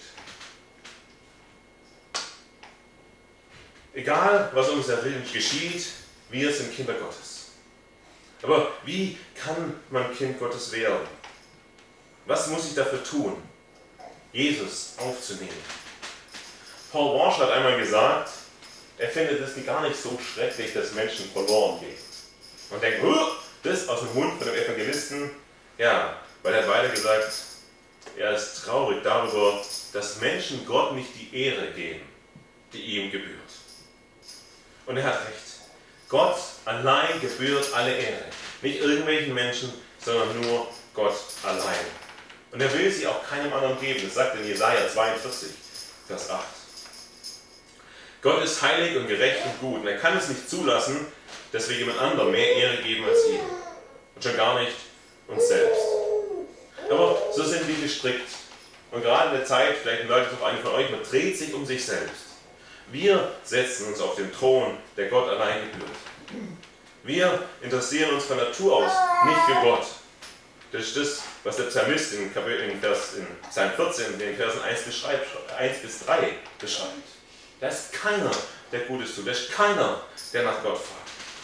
Egal, was um uns herum geschieht, wir sind Kinder Gottes. Aber wie kann man Kind Gottes werden? Was muss ich dafür tun, Jesus aufzunehmen? Paul Walsh hat einmal gesagt, er findet es gar nicht so schrecklich, dass Menschen verloren gehen. Und denkt, das aus dem Mund von dem Evangelisten, ja, weil er hat weiter gesagt, er ist traurig darüber, dass Menschen Gott nicht die Ehre geben, die ihm gebührt. Und er hat recht. Gott allein gebührt alle Ehre. Nicht irgendwelchen Menschen, sondern nur Gott allein. Und er will sie auch keinem anderen geben. Das sagt in Jesaja zweiundvierzig, Vers acht. Gott ist heilig und gerecht und gut. Und er kann es nicht zulassen, dass wir jemand anderem mehr Ehre geben als ihm. Und schon gar nicht uns selbst. Aber so sind wir gestrickt. Und gerade in der Zeit, vielleicht läutet es auch einer von euch, man dreht sich um sich selbst. Wir setzen uns auf den Thron, der Gott allein gebührt. Wir interessieren uns von Natur aus nicht für Gott. Das ist das, was der Psalmist in, in, Vers, in Psalm vierzehn, in den Versen eins bis drei beschreibt. Da ist keiner, der Gutes tut. Da ist keiner, der nach Gott fragt.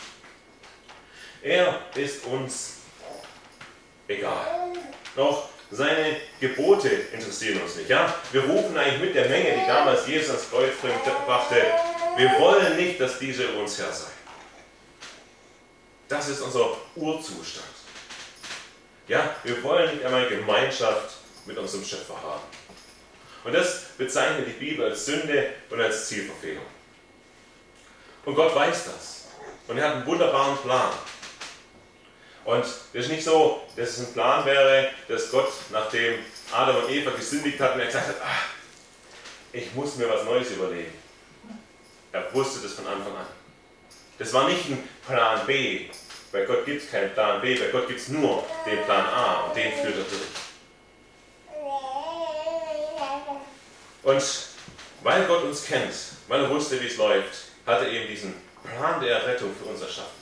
Er ist uns egal. Auch seine Gebote interessieren uns nicht. Ja? Wir rufen eigentlich mit der Menge, die damals Jesus ans Kreuz brachte, wir wollen nicht, dass diese über uns Herr sei. Das ist unser Urzustand. Ja, wir wollen nicht einmal Gemeinschaft mit unserem Schöpfer haben. Und das bezeichnet die Bibel als Sünde und als Zielverfehlung. Und Gott weiß das. Und er hat einen wunderbaren Plan. Und es ist nicht so, dass es ein Plan wäre, dass Gott, nachdem Adam und Eva gesündigt hatten, er gesagt hat, ach, ich muss mir was Neues überlegen. Er wusste das von Anfang an. Das war nicht ein Plan B, Bei Gott gibt es keinen Plan B, bei Gott gibt es nur den Plan A und den führt er durch. Und weil Gott uns kennt, weil er wusste, wie es läuft, hat er eben diesen Plan der Errettung für uns erschaffen.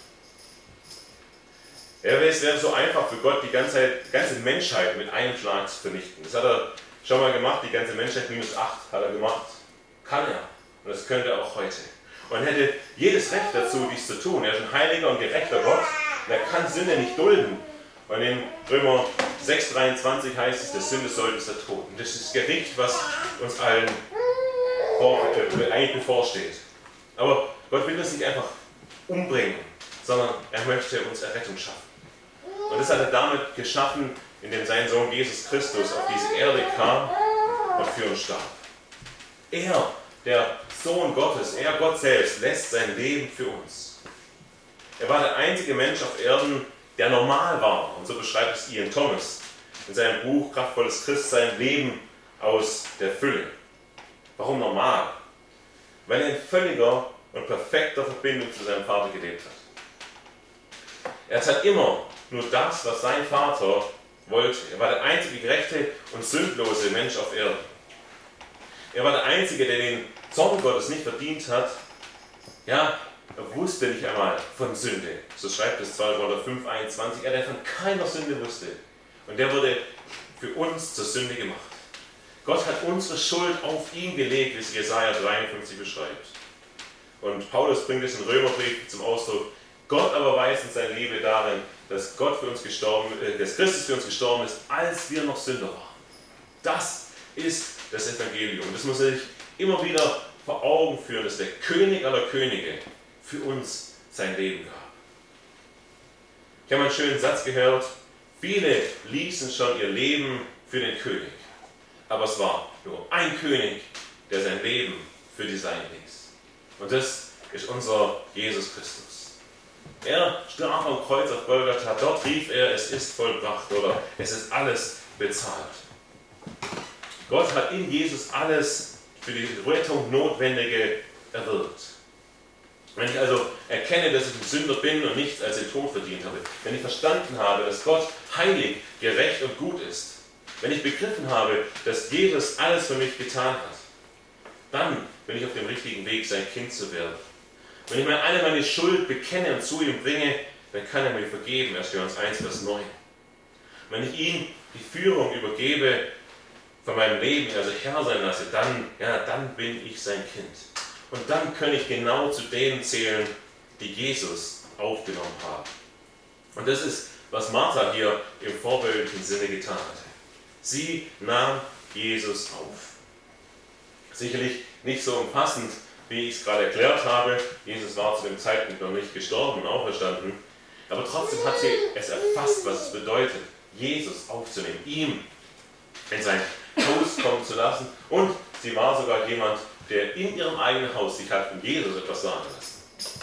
Ja, es wäre so einfach für Gott, die ganze, die ganze Menschheit mit einem Schlag zu vernichten. Das hat er schon mal gemacht, die ganze Menschheit minus acht hat er gemacht. Kann er. Und das könnte er auch heute. Und er hätte jedes Recht dazu, dies zu tun. Er ist ein heiliger und gerechter Gott. Und er kann Sünde nicht dulden. Und in Römer sechs dreiundzwanzig heißt es, der Sünde soll ist der Tod. Und das ist das Gericht, was uns allen vor, äh, eigentlich bevorsteht. Aber Gott will uns nicht einfach umbringen, sondern er möchte uns Errettung schaffen. Und das hat er damit geschaffen, indem sein Sohn Jesus Christus auf diese Erde kam und für uns starb. Er, der Sohn Gottes, er Gott selbst, lässt sein Leben für uns. Er war der einzige Mensch auf Erden, der normal war. Und so beschreibt es Ian Thomas in seinem Buch Kraftvolles Christsein, Leben aus der Fülle. Warum normal? Weil er in völliger und perfekter Verbindung zu seinem Vater gelebt hat. Er tat immer nur das, was sein Vater wollte. Er war der einzige gerechte und sündlose Mensch auf Erden. Er war der Einzige, der den Zorn Gottes nicht verdient hat. Ja, er wusste nicht einmal von Sünde. So schreibt es zweiter Korinther fünf einundzwanzig. Er, der von keiner Sünde wusste. Und der wurde für uns zur Sünde gemacht. Gott hat unsere Schuld auf ihn gelegt, wie es Jesaja dreiundfünfzig beschreibt. Und Paulus bringt es im Römerbrief zum Ausdruck. Gott aber weist uns seine Liebe darin, dass Gott für uns gestorben, äh, dass Christus für uns gestorben ist, als wir noch Sünder waren. Das ist das Evangelium. Das muss er sich immer wieder vor Augen führen, dass der König aller Könige für uns sein Leben gab. Ich habe einen schönen Satz gehört. Viele ließen schon ihr Leben für den König. Aber es war nur ein König, der sein Leben für die Seinen ließ. Und das ist unser Jesus Christus. Er starb am Kreuz auf Golgatha. Dort rief er, es ist vollbracht oder es ist alles bezahlt. Gott hat in Jesus alles für die Rettung Notwendige erwirkt. Wenn ich also erkenne, dass ich ein Sünder bin und nichts als den Tod verdient habe, wenn ich verstanden habe, dass Gott heilig, gerecht und gut ist, wenn ich begriffen habe, dass Jesus alles für mich getan hat, dann bin ich auf dem richtigen Weg, sein Kind zu werden. Wenn ich mir alle meine Schuld bekenne und zu ihm bringe, dann kann er mir vergeben. erster Johannes eins, Vers neun. Wenn ich ihm die Führung übergebe von meinem Leben, also Herr sein lasse, dann, ja, dann bin ich sein Kind. Und dann kann ich genau zu denen zählen, die Jesus aufgenommen haben. Und das ist, was Martha hier im vorbildlichen Sinne getan hatte. Sie nahm Jesus auf. Sicherlich nicht so umfassend, wie ich es gerade erklärt habe. Jesus war zu dem Zeitpunkt noch nicht gestorben und auferstanden. Aber trotzdem hat sie es erfasst, was es bedeutet, Jesus aufzunehmen, ihm in sein Haus kommen zu lassen. Und sie war sogar jemand, der in ihrem eigenen Haus sich hat von Jesus etwas sagen lassen.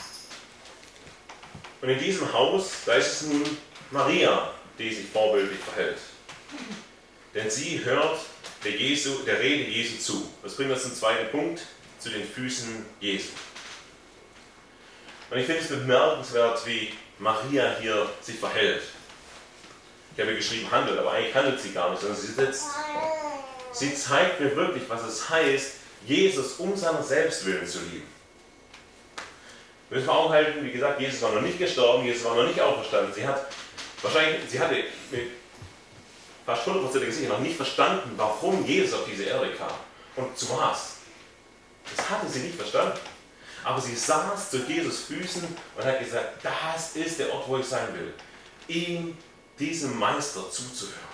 Und in diesem Haus, da ist es nun Maria, die sich vorbildlich verhält. Denn sie hört der, Jesu, der Rede Jesu zu. Das bringt uns zum zweiten Punkt, zu den Füßen Jesu. Und ich finde es bemerkenswert, wie Maria hier sich verhält. Ich habe geschrieben, handelt, aber eigentlich handelt sie gar nicht, sondern sie sitzt. Sie zeigt mir wirklich, was es heißt, Jesus um seiner selbst willen zu lieben. Wir müssen vor Augen halten, wie gesagt, Jesus war noch nicht gestorben, Jesus war noch nicht auferstanden. Sie hat wahrscheinlich, sie hatte mit fast hundertprozentiger Sicherheit noch nicht verstanden, warum Jesus auf diese Erde kam und zu was. Das hatte sie nicht verstanden. Aber sie saß zu Jesus Füßen und hat gesagt, das ist der Ort, wo ich sein will. Ihm, diesem Meister zuzuhören.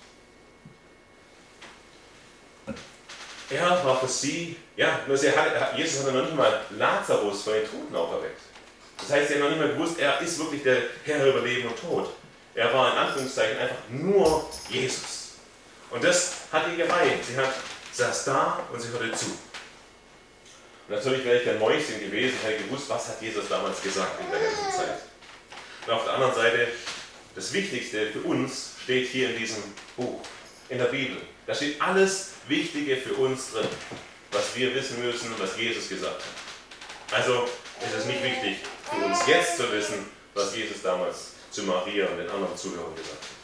Er war für sie, ja, nur sie hatte, Jesus hatte noch nicht mal Lazarus von den Toten auferweckt. Das heißt, sie hat noch nicht mal gewusst, er ist wirklich der Herr über Leben und Tod. Er war in Anführungszeichen einfach nur Jesus. Und das hat ihr gereicht. Sie hat, saß da und sie hörte zu. Und natürlich wäre ich der Mäuschen gewesen, hätte gewusst, was hat Jesus damals gesagt in der ganzen Zeit. Und auf der anderen Seite, das Wichtigste für uns steht hier in diesem Buch, in der Bibel. Da steht alles Wichtige für uns drin, was wir wissen müssen, was Jesus gesagt hat. Also ist es nicht wichtig für uns jetzt zu wissen, was Jesus damals zu Maria und den anderen Zuhörern gesagt hat.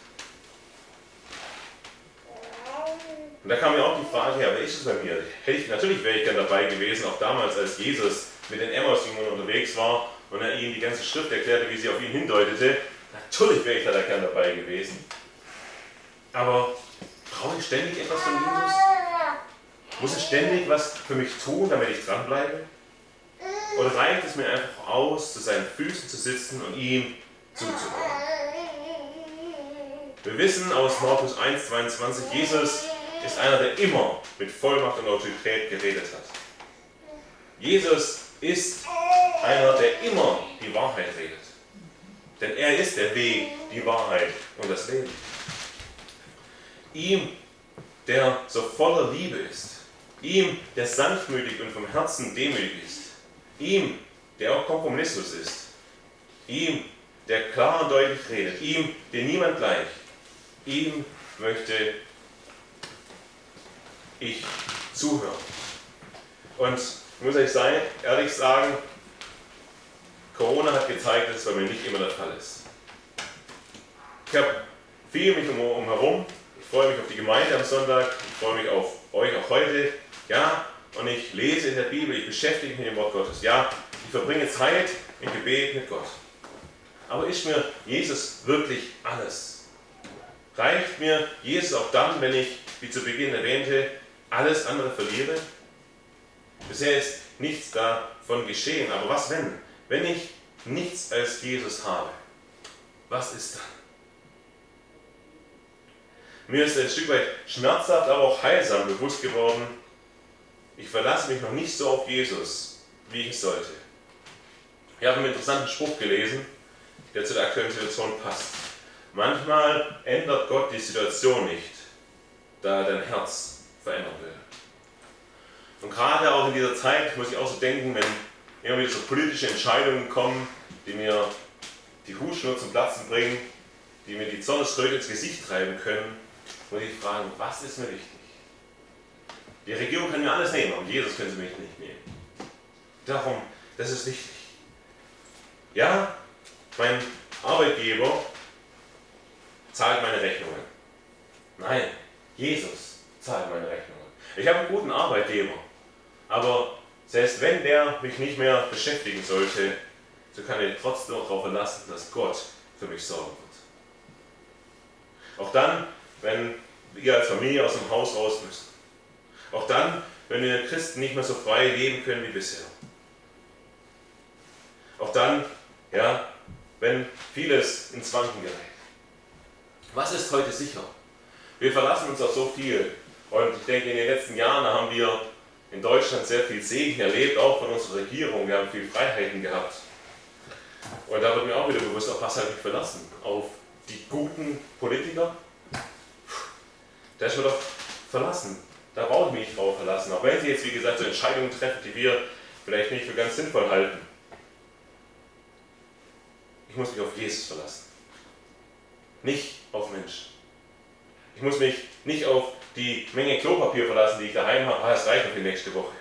Und da kam mir auch die Frage her, wer ist es bei mir? Hätte ich, natürlich wäre ich dann dabei gewesen, auch damals, als Jesus mit den Emmaus-Jüngern unterwegs war und er ihnen die ganze Schrift erklärte, wie sie auf ihn hindeutete. Natürlich wäre ich da gern dabei gewesen. Aber brauche ich ständig etwas von Jesus? Muss ich ständig was für mich tun, damit ich dranbleibe? Oder reicht es mir einfach aus, zu seinen Füßen zu sitzen und ihm zuzuhören? Wir wissen aus Markus eins zweiundzwanzig, Jesus ist einer, der immer mit Vollmacht und Autorität geredet hat. Jesus ist einer, der immer die Wahrheit redet. Denn er ist der Weg, die Wahrheit und das Leben. Ihm, der so voller Liebe ist, ihm, der sanftmütig und vom Herzen demütig ist, ihm, der auch kompromisslos ist, ihm, der klar und deutlich redet, ihm, der niemand gleicht, ihm möchte ich zuhören. Und ich muss euch sein, ehrlich sagen, Corona hat gezeigt, dass es bei mir nicht immer der Fall ist. Ich habe viel mich um, um herum, ich freue mich auf die Gemeinde am Sonntag, ich freue mich auf euch auch heute, ja, und ich lese in der Bibel, ich beschäftige mich mit dem Wort Gottes, ja, ich verbringe Zeit im Gebet mit Gott. Aber ist mir Jesus wirklich alles? Reicht mir Jesus auch dann, wenn ich, wie zu Beginn erwähnte, alles andere verliere? Bisher ist nichts davon geschehen, aber was wenn? Wenn ich nichts als Jesus habe, was ist dann? Mir ist ein Stück weit schmerzhaft, aber auch heilsam bewusst geworden, ich verlasse mich noch nicht so auf Jesus, wie ich sollte. Ich habe einen interessanten Spruch gelesen, der zu der aktuellen Situation passt. Manchmal ändert Gott die Situation nicht, da er dein Herz verändern will. Und gerade auch in dieser Zeit muss ich auch so denken, wenn immer wieder so politische Entscheidungen kommen, die mir die Hutschnur zum Platzen bringen, die mir die Zornesröte ins Gesicht treiben können, muss ich fragen, was ist mir wichtig? Die Regierung kann mir alles nehmen, aber Jesus können sie mich nicht nehmen. Darum, das ist wichtig. Ja, mein Arbeitgeber zahlt meine Rechnungen. Nein, Jesus zahlt meine Rechnungen. Ich habe einen guten Arbeitgeber, aber selbst wenn der mich nicht mehr beschäftigen sollte, so kann ich trotzdem darauf verlassen, dass Gott für mich sorgen wird. Auch dann, wenn wir als Familie aus dem Haus raus müssen. Auch dann, wenn wir Christen nicht mehr so frei leben können wie bisher. Auch dann, ja, wenn vieles ins Wanken gerät. Was ist heute sicher? Wir verlassen uns auf so viel. Und ich denke, in den letzten Jahren haben wir in Deutschland sehr viel Segen erlebt, auch von unserer Regierung. Wir haben viel Freiheiten gehabt. Und da wird mir auch wieder bewusst, auf was habe ich mich verlassen? Auf die guten Politiker? Da ist mir doch verlassen. Da brauche ich mich nicht drauf verlassen. Auch wenn sie jetzt, wie gesagt, so Entscheidungen treffen, die wir vielleicht nicht für ganz sinnvoll halten. Ich muss mich auf Jesus verlassen. Nicht auf Menschen. Ich muss mich nicht auf die Menge Klopapier verlassen, die ich daheim habe. Ah, es reicht noch für die nächste Woche.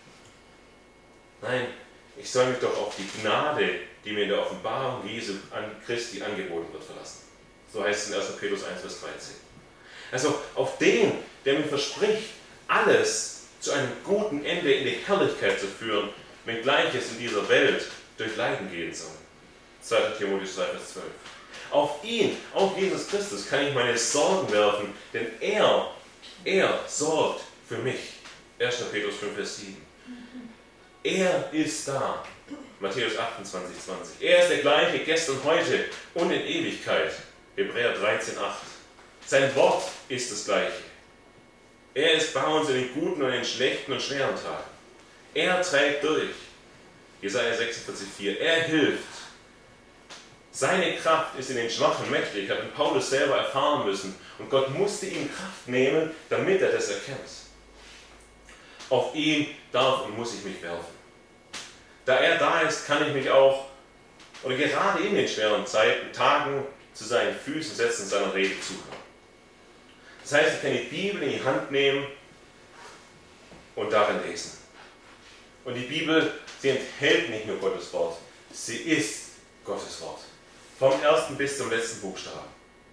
Nein, ich soll mich doch auf die Gnade, die mir in der Offenbarung Jesu an Christi angeboten wird, verlassen. So heißt es in erster Petrus eins, Vers dreizehn. Also auf den, der mir verspricht, alles zu einem guten Ende in die Herrlichkeit zu führen, wenngleich es in dieser Welt durch Leiden gehen soll. zweiter Timotheus zwei, Vers zwölf. Auf ihn, auf Jesus Christus, kann ich meine Sorgen werfen, denn er, er sorgt für mich. erster Petrus fünf, Vers sieben. Er ist da. Matthäus achtundzwanzig, zwanzig. Er ist der gleiche gestern, heute und in Ewigkeit. Hebräer dreizehn, acht. Sein Wort ist das gleiche. Er ist bei uns in den guten und in den schlechten und schweren Tagen. Er trägt durch. Jesaja sechsundvierzig, vier. Er hilft. Seine Kraft ist in den Schwachen mächtig, hat Paulus selber erfahren müssen. Und Gott musste ihm Kraft nehmen, damit er das erkennt. Auf ihn darf und muss ich mich werfen. Da er da ist, kann ich mich auch, oder gerade in den schweren Zeiten, Tagen zu seinen Füßen setzen und seiner Rede zuhören. Das heißt, ich kann die Bibel in die Hand nehmen und darin lesen. Und die Bibel, sie enthält nicht nur Gottes Wort, sie ist Gottes Wort. Vom ersten bis zum letzten Buchstaben.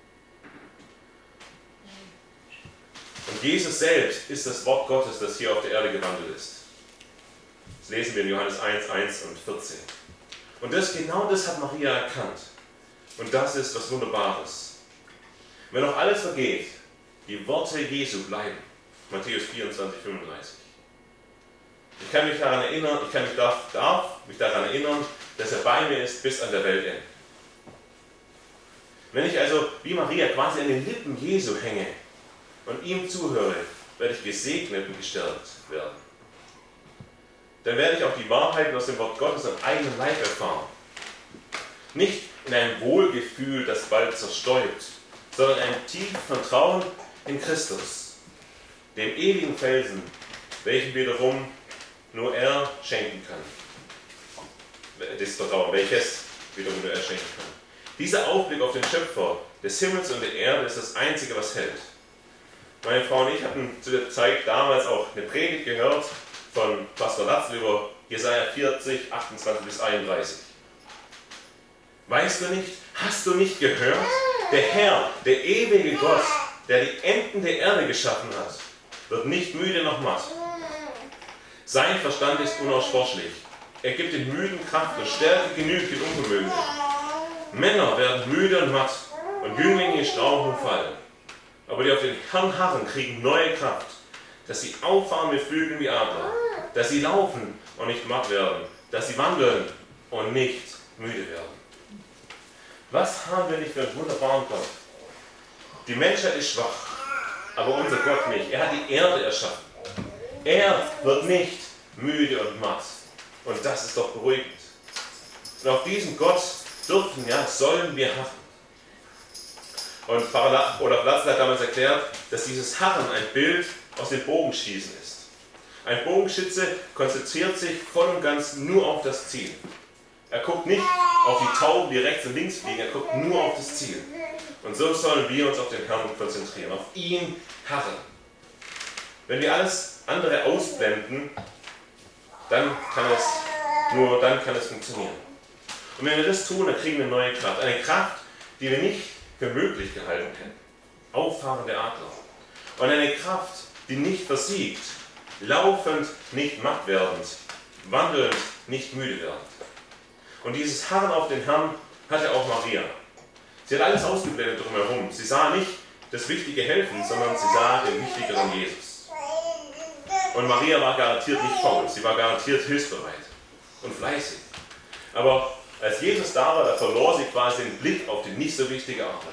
Und Jesus selbst ist das Wort Gottes, das hier auf der Erde gewandelt ist. Das lesen wir in Johannes eins, eins und vierzehn. Und das, genau das hat Maria erkannt. Und das ist was Wunderbares. Wenn auch alles vergeht, die Worte Jesu bleiben. Matthäus vierundzwanzig, fünfunddreißig. Ich kann mich daran erinnern, ich kann mich darf, darf mich daran erinnern, dass er bei mir ist bis an der Weltende. Wenn ich also wie Maria quasi an den Lippen Jesu hänge und ihm zuhöre, werde ich gesegnet und gestärkt werden. Dann werde ich auch die Wahrheiten aus dem Wort Gottes am eigenen Leib erfahren. Nicht in einem Wohlgefühl, das bald zerstäubt, sondern in einem tiefen Vertrauen in Christus, dem ewigen Felsen, welchen wiederum nur er schenken kann. Das Vertrauen, welches wiederum nur er schenken kann. Dieser Aufblick auf den Schöpfer des Himmels und der Erde ist das Einzige, was hält. Meine Frau und ich hatten zu der Zeit damals auch eine Predigt gehört von Pastor Latzl über Jesaja vierzig, achtundzwanzig bis einunddreißig. Weißt du nicht, hast du nicht gehört? Der Herr, der ewige Gott, der die Enden der Erde geschaffen hat, wird nicht müde noch matt. Sein Verstand ist unausforschlich. Er gibt den Müden Kraft und Stärke genügt den Unvermögenden. Männer werden müde und matt und Jünglinge strauchen und fallen. Aber die auf den Herrn harren, kriegen neue Kraft, dass sie auffahren mit Flügeln wie Adler, dass sie laufen und nicht matt werden, dass sie wandeln und nicht müde werden. Was haben wir nicht für einen wunderbaren Gott? Die Menschheit ist schwach, aber unser Gott nicht. Er hat die Erde erschaffen. Er wird nicht müde und matt. Und das ist doch beruhigend. Und auf diesen Gott dürfen, ja, sollen wir harren. Und Olaf Latzl hat damals erklärt, dass dieses Harren ein Bild aus dem Bogenschießen ist. Ein Bogenschütze konzentriert sich voll und ganz nur auf das Ziel. Er guckt nicht auf die Tauben, die rechts und links fliegen, er guckt nur auf das Ziel. Und so sollen wir uns auf den Herrn konzentrieren, auf ihn harren. Wenn wir alles andere ausblenden, dann kann es nur dann kann es funktionieren. Und wenn wir das tun, dann kriegen wir eine neue Kraft. Eine Kraft, die wir nicht für möglich gehalten hätten. Auffahrende Adler. Und eine Kraft, die nicht versiegt, laufend nicht matt werdend, wandelnd nicht müde werdend. Und dieses Harren auf den Herrn hatte auch Maria. Sie hat alles ausgeblendet drumherum. Sie sah nicht das wichtige Helfen, sondern sie sah den wichtigeren Jesus. Und Maria war garantiert nicht faul, sie war garantiert hilfsbereit und fleißig. Aber als Jesus da war, da verlor sie quasi den Blick auf die nicht so wichtige Arbeit.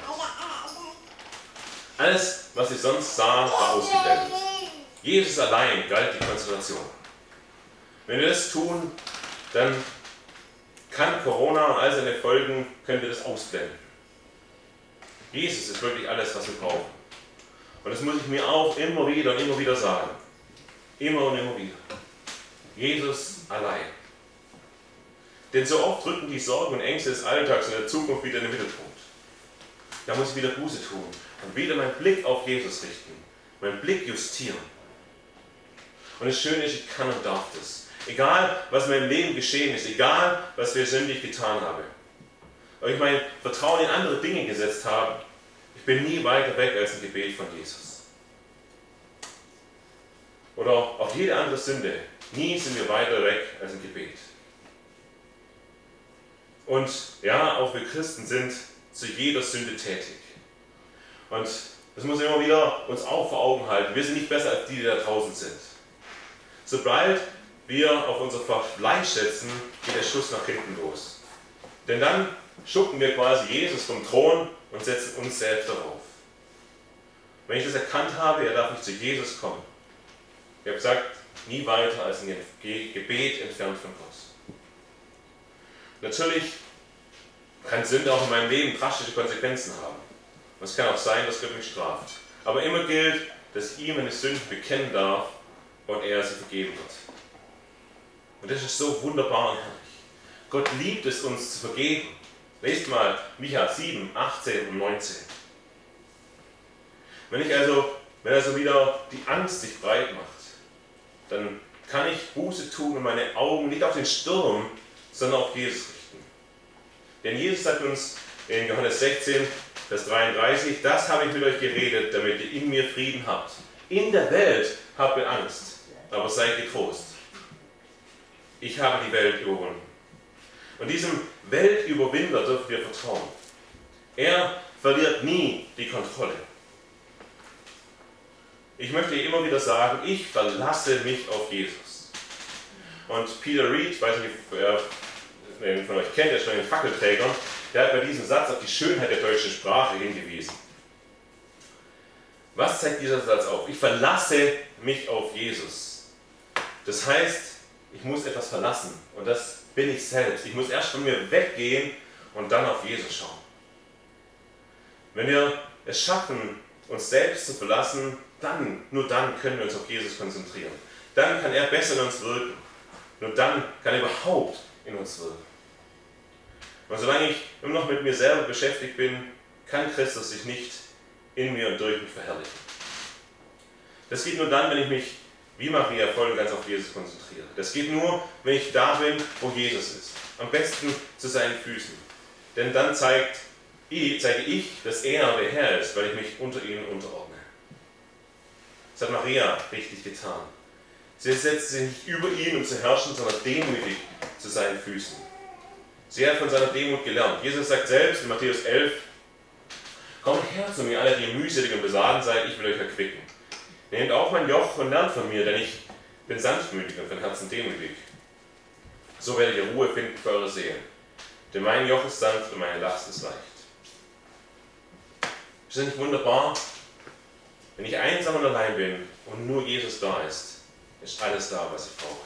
Alles, was sie sonst sah, war ausgeblendet. Jesus allein galt die Konzentration. Wenn wir das tun, dann kann Corona und all seine Folgen, können wir das ausblenden. Jesus ist wirklich alles, was wir brauchen. Und das muss ich mir auch immer wieder und immer wieder sagen. Immer und immer wieder. Jesus allein. Denn so oft rücken die Sorgen und Ängste des Alltags in der Zukunft wieder in den Mittelpunkt. Da muss ich wieder Buße tun und wieder meinen Blick auf Jesus richten, meinen Blick justieren. Und das Schöne ist, ich kann und darf das. Egal, was in meinem Leben geschehen ist, egal, was wir sündig getan haben. Ob ich mein Vertrauen in andere Dinge gesetzt habe, ich bin nie weiter weg als ein Gebet von Jesus. Oder auch jede andere Sünde, nie sind wir weiter weg als ein Gebet. Und ja, auch wir Christen sind zu jeder Sünde tätig. Und das muss immer wieder uns auch vor Augen halten. Wir sind nicht besser als die, die da draußen sind. Sobald wir auf unser Fleisch setzen, geht der Schuss nach hinten los. Denn dann schuppen wir quasi Jesus vom Thron und setzen uns selbst darauf. Wenn ich das erkannt habe, er darf nicht zu Jesus kommen. Ich habe gesagt, nie weiter als ein Gebet entfernt von Gott. Natürlich kann Sünde auch in meinem Leben drastische Konsequenzen haben. Und es kann auch sein, dass Gott mich straft. Aber immer gilt, dass ich ihm meine Sünden bekennen darf und er sie vergeben wird. Und das ist so wunderbar und herrlich. Gott liebt es, uns zu vergeben. Lest mal Micha sieben, achtzehn und neunzehn. Wenn ich also, wenn also wieder die Angst sich breit macht, dann kann ich Buße tun und meine Augen nicht auf den Sturm, sondern auf Jesus richten. Denn Jesus sagt uns, in Johannes sechzehn, Vers dreiunddreißig, das habe ich mit euch geredet, damit ihr in mir Frieden habt. In der Welt habt ihr Angst, aber seid getrost. Ich habe die Welt überwunden. Und diesem Weltüberwinder dürfen wir vertrauen. Er verliert nie die Kontrolle. Ich möchte immer wieder sagen, ich verlasse mich auf Jesus. Und Peter Reed, ich weiß nicht, wer den von euch kennt, der ist schon ein Fackelträger, der hat bei diesem Satz auf die Schönheit der deutschen Sprache hingewiesen. Was zeigt dieser Satz auf? Ich verlasse mich auf Jesus. Das heißt, ich muss etwas verlassen und das bin ich selbst. Ich muss erst von mir weggehen und dann auf Jesus schauen. Wenn wir es schaffen, uns selbst zu verlassen, dann, nur dann können wir uns auf Jesus konzentrieren. Dann kann er besser in uns wirken. Nur dann kann er überhaupt in uns wirken. Und solange ich immer noch mit mir selber beschäftigt bin, kann Christus sich nicht in mir und durch mich verherrlichen. Das geht nur dann, wenn ich mich wie Maria voll und ganz auf Jesus konzentriere. Das geht nur, wenn ich da bin, wo Jesus ist. Am besten zu seinen Füßen. Denn dann zeigt, zeige ich, dass er der Herr ist, weil ich mich unter ihnen unterordne. Das hat Maria richtig getan. Sie setzt sich nicht über ihn, um zu herrschen, sondern demütig zu seinen Füßen. Sie hat von seiner Demut gelernt. Jesus sagt selbst in Matthäus elf, kommt her zu mir, alle, die mühselig und beladen seid, ich will euch erquicken. Nehmt auch mein Joch und lernt von mir, denn ich bin sanftmütig und von Herzen demütig. So werdet ihr Ruhe finden für eure Seelen. Denn mein Joch ist sanft und meine Last ist leicht. Ist das nicht wunderbar? Wenn ich einsam und allein bin und nur Jesus da ist, ist alles da, was ich brauche.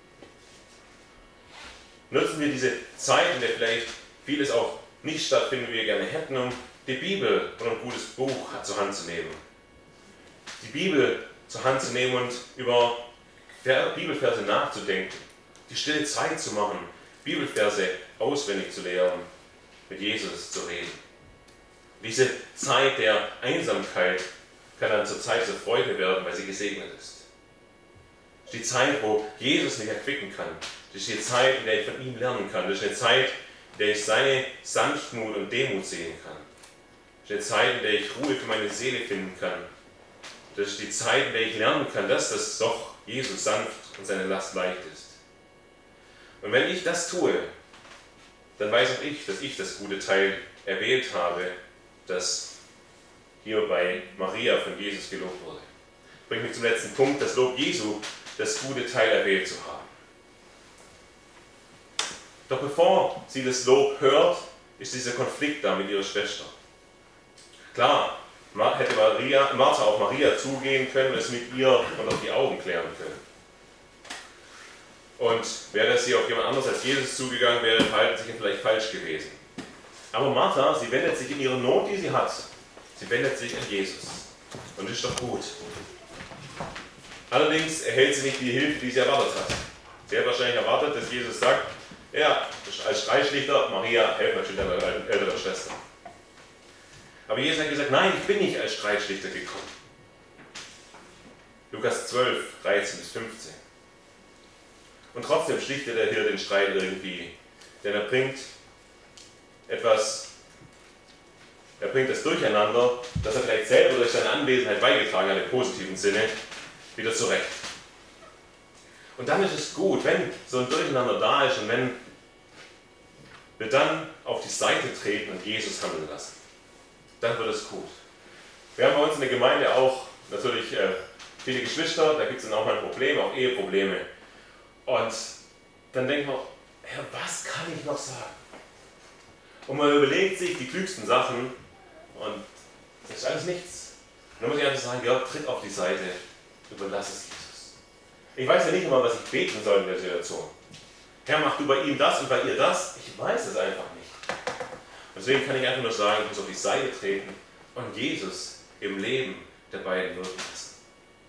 Nutzen wir diese Zeit, in der vielleicht vieles auch nicht stattfindet, wie wir gerne hätten, um die Bibel oder ein gutes Buch zur Hand zu nehmen. Die Bibel zur Hand zu nehmen und über Bibelverse nachzudenken, die stille Zeit zu machen, Bibelverse auswendig zu lehren, mit Jesus zu reden. Diese Zeit der Einsamkeit kann dann zur Zeit der Freude werden, weil sie gesegnet ist. Das ist die Zeit, wo Jesus mich erquicken kann. Das ist die Zeit, in der ich von ihm lernen kann. Das ist eine Zeit, in der ich seine Sanftmut und Demut sehen kann. Das ist eine Zeit, in der ich Ruhe für meine Seele finden kann. Das ist die Zeit, in der ich lernen kann, dass das doch Jesus sanft und seine Last leicht ist. Und wenn ich das tue, dann weiß auch ich, dass ich das gute Teil erwählt habe, das hier bei Maria von Jesus gelobt wurde. Bringt mich zum letzten Punkt, das Lob Jesu, das gute Teil erwählt zu haben. Doch bevor sie das Lob hört, ist dieser Konflikt da mit ihrer Schwester. Klar, hätte Maria, Martha auf Maria zugehen können und es mit ihr unter die Augen klären können. Und wäre sie auf jemand anderes als Jesus zugegangen, wäre das Verhalten sicher vielleicht falsch gewesen. Aber Martha, sie wendet sich in ihrer Not, die sie hat, sie wendet sich an Jesus. Und das ist doch gut. Allerdings erhält sie nicht die Hilfe, die sie erwartet hat. Sie hat wahrscheinlich erwartet, dass Jesus sagt, ja, als Streitschlichter, Maria, helft natürlich deiner älteren Schwester. Aber Jesus hat gesagt, nein, ich bin nicht als Streitschlichter gekommen. Lukas zwölf, dreizehn bis fünfzehn. Und trotzdem schlichtet er hier den Streit irgendwie. Denn er bringt etwas, er bringt das Durcheinander, das er vielleicht selber durch seine Anwesenheit beigetragen hat, im positiven Sinne, wieder zurecht. Und dann ist es gut, wenn so ein Durcheinander da ist und wenn wir dann auf die Seite treten und Jesus handeln lassen. Dann wird es gut. Wir haben bei uns in der Gemeinde auch natürlich äh, viele Geschwister, da gibt es dann auch mal Probleme, auch Eheprobleme. Und dann denkt man, Herr, was kann ich noch sagen? Und man überlegt sich die klügsten Sachen und das ist alles nichts. Und dann muss ich einfach sagen, ja, tritt auf die Seite, überlass es Jesus. Ich weiß ja nicht immer, was ich beten soll in der Situation. Herr, mach du bei ihm das und bei ihr das? Ich weiß es einfach nicht. Deswegen kann ich einfach nur sagen, ich muss auf die Seite treten und Jesus im Leben der beiden wirken lassen.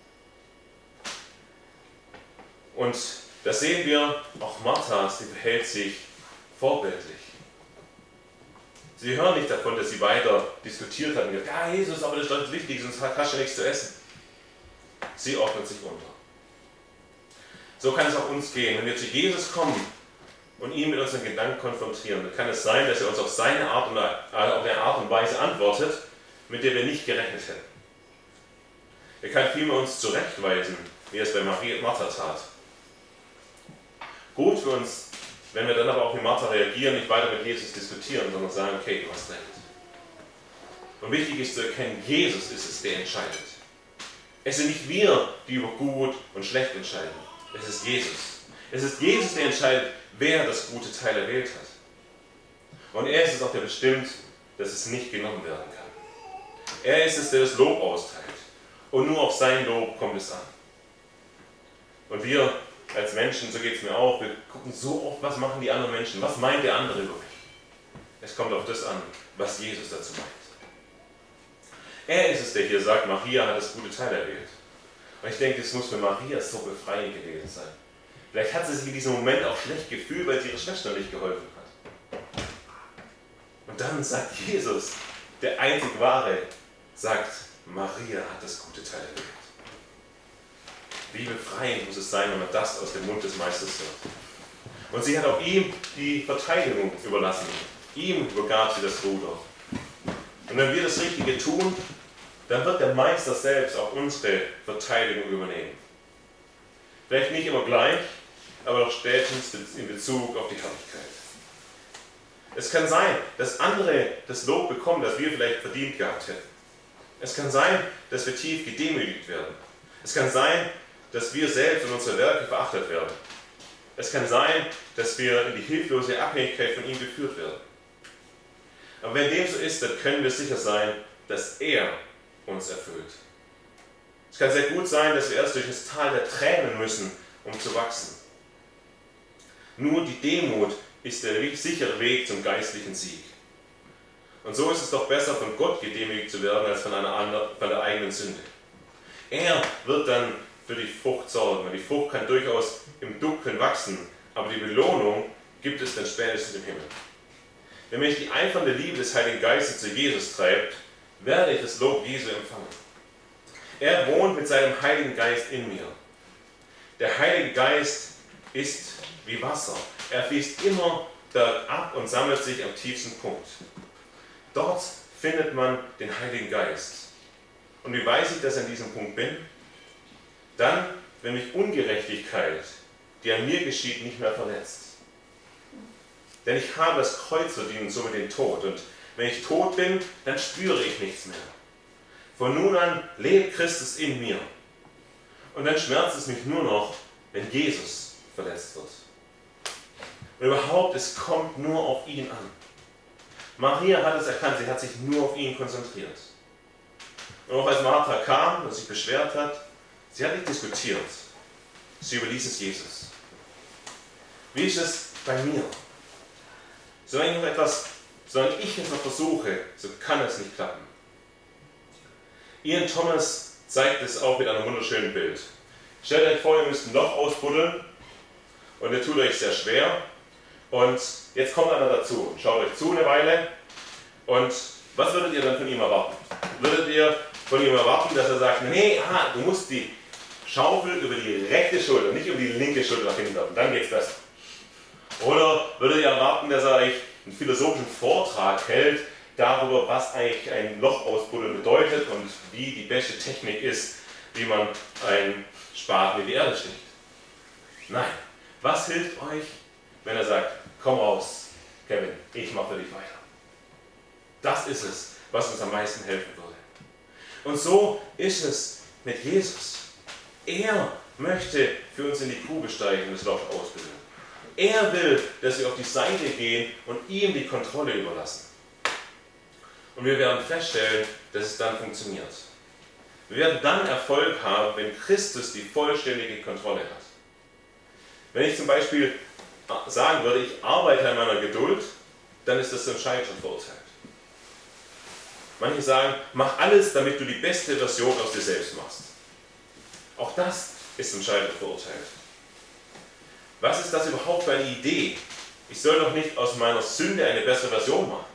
Und das sehen wir, auch Martha, sie verhält sich vorbildlich. Sie hören nicht davon, dass sie weiter diskutiert hat und gesagt, ja Jesus, aber das ist doch wichtig, sonst hast du nichts zu essen. Sie ordnet sich unter. So kann es auch uns gehen. Wenn wir zu Jesus kommen, und ihn mit unseren Gedanken konfrontieren, dann kann es sein, dass er uns auf seine Art und, auf eine Art und Weise antwortet, mit der wir nicht gerechnet hätten. Er kann vielmehr uns zurechtweisen, wie er es bei Maria und Martha tat. Gut für uns, wenn wir dann aber auch wie Martha reagieren, nicht weiter mit Jesus diskutieren, sondern sagen, okay, du hast recht. Und wichtig ist zu erkennen, Jesus ist es, der entscheidet. Es sind nicht wir, die über gut und schlecht entscheiden. Es ist Jesus. Es ist Jesus, der entscheidet, wer das gute Teil erwählt hat. Und er ist es auch, der bestimmt, dass es nicht genommen werden kann. Er ist es, der das Lob austeilt. Und nur auf sein Lob kommt es an. Und wir als Menschen, so geht es mir auch, wir gucken so oft, was machen die anderen Menschen, was meint der andere über mich. Es kommt auf das an, was Jesus dazu meint. Er ist es, der hier sagt, Maria hat das gute Teil erwählt. Und ich denke, es muss für Maria so befreiend gewesen sein. Vielleicht hat sie sich in diesem Moment auch schlecht gefühlt, weil sie ihrer Schwester nicht geholfen hat. Und dann sagt Jesus, der einzig Wahre, sagt, Maria hat das gute Teil erwählt. Wie befreiend muss es sein, wenn man das aus dem Mund des Meisters hört. Und sie hat auch ihm die Verteidigung überlassen. Ihm übergab sie das Ruder. Und wenn wir das Richtige tun, dann wird der Meister selbst auch unsere Verteidigung übernehmen. Vielleicht nicht immer gleich, aber doch spätestens in Bezug auf die Herrlichkeit. Es kann sein, dass andere das Lob bekommen, das wir vielleicht verdient gehabt hätten. Es kann sein, dass wir tief gedemütigt werden. Es kann sein, dass wir selbst und unsere Werke verachtet werden. Es kann sein, dass wir in die hilflose Abhängigkeit von ihm geführt werden. Aber wenn dem so ist, dann können wir sicher sein, dass er uns erfüllt. Es kann sehr gut sein, dass wir erst durch das Tal der Tränen müssen, um zu wachsen. Nur die Demut ist der sichere Weg zum geistlichen Sieg. Und so ist es doch besser, von Gott gedemütigt zu werden, als von, einer anderen, von der eigenen Sünde. Er wird dann für die Frucht sorgen. Und die Frucht kann durchaus im Dunkeln wachsen, aber die Belohnung gibt es dann spätestens im Himmel. Wenn mich die eifernde Liebe des Heiligen Geistes zu Jesus treibt, werde ich das Lob Jesu empfangen. Er wohnt mit seinem Heiligen Geist in mir. Der Heilige Geist ist wie Wasser. Er fließt immer bergab und sammelt sich am tiefsten Punkt. Dort findet man den Heiligen Geist. Und wie weiß ich, dass ich an diesem Punkt bin? Dann, wenn mich Ungerechtigkeit, die an mir geschieht, nicht mehr verletzt. Denn ich habe das Kreuz verdient und somit den Tod. Und wenn ich tot bin, dann spüre ich nichts mehr. Von nun an lebt Christus in mir. Und dann schmerzt es mich nur noch, wenn Jesus verletzt wird. Und überhaupt, es kommt nur auf ihn an. Maria hat es erkannt, sie hat sich nur auf ihn konzentriert. Und auch als Martha kam und sich beschwert hat, sie hat nicht diskutiert. Sie überließ es Jesus. Wie ist es bei mir? Solange ich noch etwas, solange ich es noch versuche, so kann es nicht klappen. Ian Thomas zeigt es auch mit einem wunderschönen Bild. Stellt euch vor, ihr müsst ein Loch ausbuddeln und ihr tut euch sehr schwer. Und jetzt kommt einer dazu, schaut euch zu eine Weile. Und was würdet ihr dann von ihm erwarten? Würdet ihr von ihm erwarten, dass er sagt, nee, ah, du musst die Schaufel über die rechte Schulter, nicht über die linke Schulter nach hinten werfen, dann geht's besser. Oder würdet ihr erwarten, dass er euch einen philosophischen Vortrag hält darüber, was eigentlich ein Loch ausbuddeln bedeutet und wie die beste Technik ist, wie man einen Spaten in die Erde sticht? Nein. Was hilft euch, wenn er sagt, komm raus, Kevin, ich mache für dich weiter? Das ist es, was uns am meisten helfen würde. Und so ist es mit Jesus. Er möchte für uns in die Grube steigen und das Loch ausbuddeln. Er will, dass wir auf die Seite gehen und ihm die Kontrolle überlassen. Und wir werden feststellen, dass es dann funktioniert. Wir werden dann Erfolg haben, wenn Christus die vollständige Kontrolle hat. Wenn ich zum Beispiel sagen würde, ich arbeite an meiner Geduld, dann ist das zum Scheitern verurteilt. Manche sagen, mach alles, damit du die beste Version aus dir selbst machst. Auch das ist zum Scheitern verurteilt. Was ist das überhaupt für eine Idee? Ich soll doch nicht aus meiner Sünde eine bessere Version machen.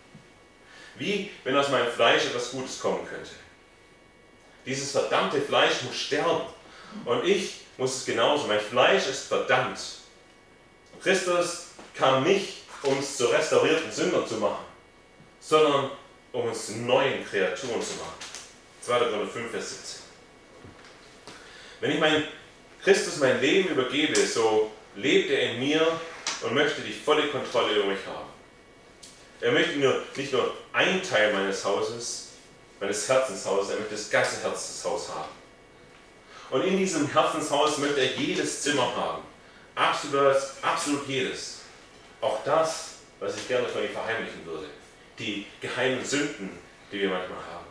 Wie, wenn aus meinem Fleisch etwas Gutes kommen könnte. Dieses verdammte Fleisch muss sterben. Und ich muss es genauso. Mein Fleisch ist verdammt. Christus kam nicht, um uns zu restaurierten Sündern zu machen, sondern um uns zu neuen Kreaturen zu machen. zweiter Korinther fünf, Vers siebzehn. Wenn ich mein Christus mein Leben übergebe, so lebt er in mir und möchte die volle Kontrolle über mich haben. Er möchte nur, nicht nur einen Teil meines Hauses, meines Herzenshauses, er möchte das ganze Herzenshaus haben. Und in diesem Herzenshaus möchte er jedes Zimmer haben. Absolut, absolut jedes. Auch das, was ich gerne von ihm verheimlichen würde. Die geheimen Sünden, die wir manchmal haben.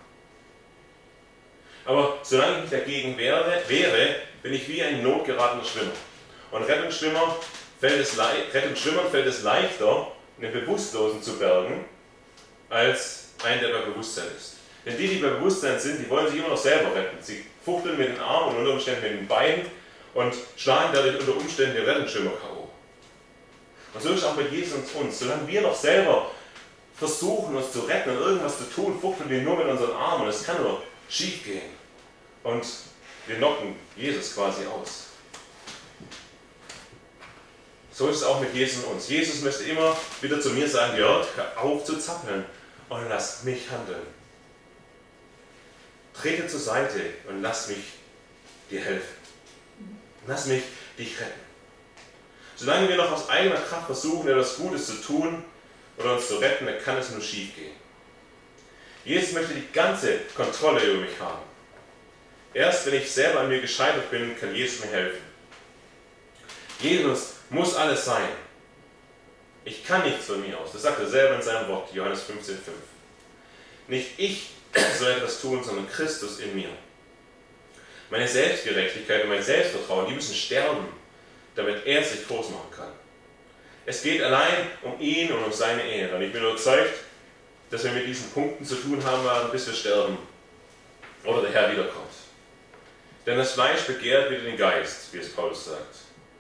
Aber solange ich dagegen wäre, wäre bin ich wie ein notgeratener Schwimmer. Und Rettungsschwimmer fällt es Rettungsschwimmern fällt es leichter, einen Bewusstlosen zu bergen, als einen, der bei Bewusstsein ist. Denn die, die bei Bewusstsein sind, die wollen sich immer noch selber retten. Sie fuchteln mit den Armen und unter Umständen mit den Beinen und schlagen dadurch unter Umständen den Rettungsschwimmer K O. Und so ist es auch bei Jesus und uns. Solange wir noch selber versuchen, uns zu retten und irgendwas zu tun, fuchteln wir nur mit unseren Armen und es kann nur schief gehen. Und wir knocken Jesus quasi aus. So ist es auch mit Jesus und uns. Jesus müsste immer wieder zu mir sagen, Jörg, hör auf zu zappeln und lass mich handeln. Trete zur Seite und lass mich dir helfen. Lass mich dich retten. Solange wir noch aus eigener Kraft versuchen, etwas Gutes zu tun oder uns zu retten, dann kann es nur schief gehen. Jesus möchte die ganze Kontrolle über mich haben. Erst wenn ich selber an mir gescheitert bin, kann Jesus mir helfen. Jesus muss alles sein. Ich kann nichts von mir aus. Das sagt er selber in seinem Wort, Johannes fünfzehn, fünf. Nicht ich soll etwas tun, sondern Christus in mir. Meine Selbstgerechtigkeit und mein Selbstvertrauen, die müssen sterben, damit er sich groß machen kann. Es geht allein um ihn und um seine Ehre. Und ich bin überzeugt, dass wir mit diesen Punkten zu tun haben werden, bis wir sterben oder der Herr wiederkommt. Denn das Fleisch begehrt wieder den Geist, wie es Paulus sagt.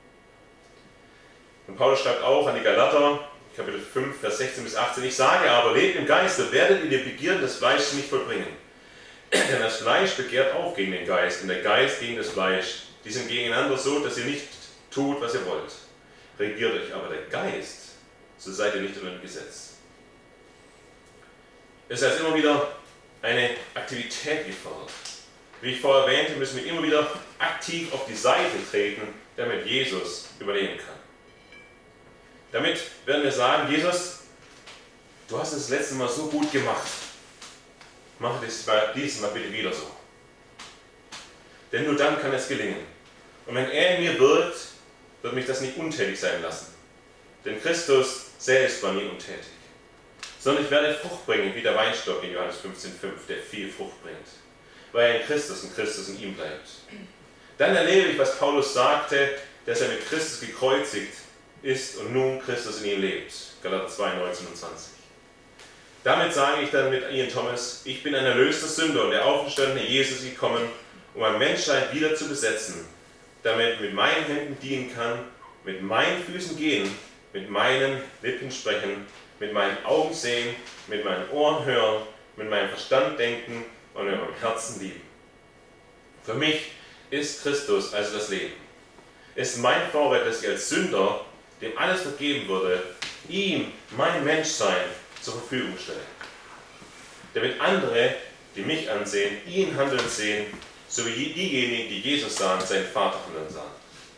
Und Paulus schreibt auch an die Galater, Kapitel fünf, Vers sechzehn bis achtzehn, ich sage aber, lebt im Geiste, werdet ihr die Begierden des Fleisches nicht vollbringen. Denn das Fleisch begehrt auch gegen den Geist und der Geist gegen das Fleisch. Die sind gegeneinander so, dass ihr nicht tut, was ihr wollt. Regiert euch aber der Geist, so seid ihr nicht unter dem Gesetz. Es ist also immer wieder eine Aktivität gefordert. Wie ich vorher erwähnte, müssen wir immer wieder aktiv auf die Seite treten, damit Jesus überleben kann. Damit werden wir sagen, Jesus, du hast es das letzte Mal so gut gemacht. Mach das dieses Mal bitte wieder so. Denn nur dann kann es gelingen. Und wenn er in mir wirkt, wird mich das nicht untätig sein lassen. Denn Christus selbst war nie untätig. Sondern ich werde Frucht bringen, wie der Weinstock in Johannes fünfzehn, fünf, der viel Frucht bringt. Weil er in Christus und Christus in ihm bleibt. Dann erlebe ich, was Paulus sagte, dass er mit Christus gekreuzigt ist und nun Christus in ihm lebt. Galater zwei, neunzehn und zwanzig. Damit sage ich dann mit Ian Thomas, ich bin ein erlöster Sünder und der auferstandene Jesus gekommen, um ein Menschheit wieder zu besetzen, damit ich mit meinen Händen dienen kann, mit meinen Füßen gehen, mit meinen Lippen sprechen, mit meinen Augen sehen, mit meinen Ohren hören, mit meinem Verstand denken und mit meinem Herzen lieben. Für mich ist Christus also das Leben. Es ist mein Vorrecht, dass ich als Sünder, dem alles vergeben wurde, ihm mein Menschsein zur Verfügung stelle. Damit andere, die mich ansehen, ihn handeln sehen, so wie diejenigen, die Jesus sahen, seinen Vater handeln sahen.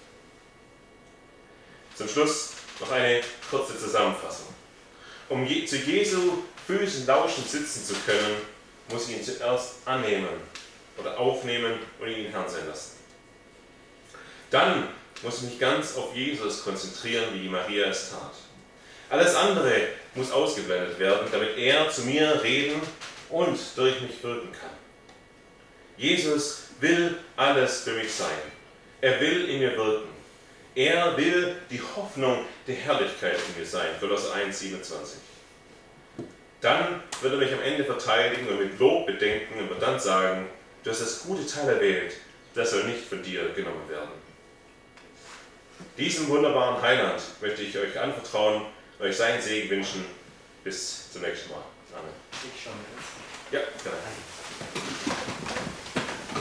Zum Schluss noch eine kurze Zusammenfassung. Um je, zu Jesu Füßen lauschend sitzen zu können, muss ich ihn zuerst annehmen oder aufnehmen und ihn Herrn sein lassen. Dann muss ich mich ganz auf Jesus konzentrieren, wie Maria es tat. Alles andere muss ausgeblendet werden, damit er zu mir reden und durch mich wirken kann. Jesus will alles für mich sein. Er will in mir wirken. Er will die Hoffnung der Herrlichkeit in mir sein. Kolosser eins, siebenundzwanzig. Dann wird er mich am Ende verteidigen und mit Lob bedenken und wird dann sagen, du hast das gute Teil erwählt, das soll nicht von dir genommen werden. Diesen wunderbaren Heiland möchte ich euch anvertrauen und euch seinen Segen wünschen. Bis zum nächsten Mal. Amen. Ich schon. Ja, genau.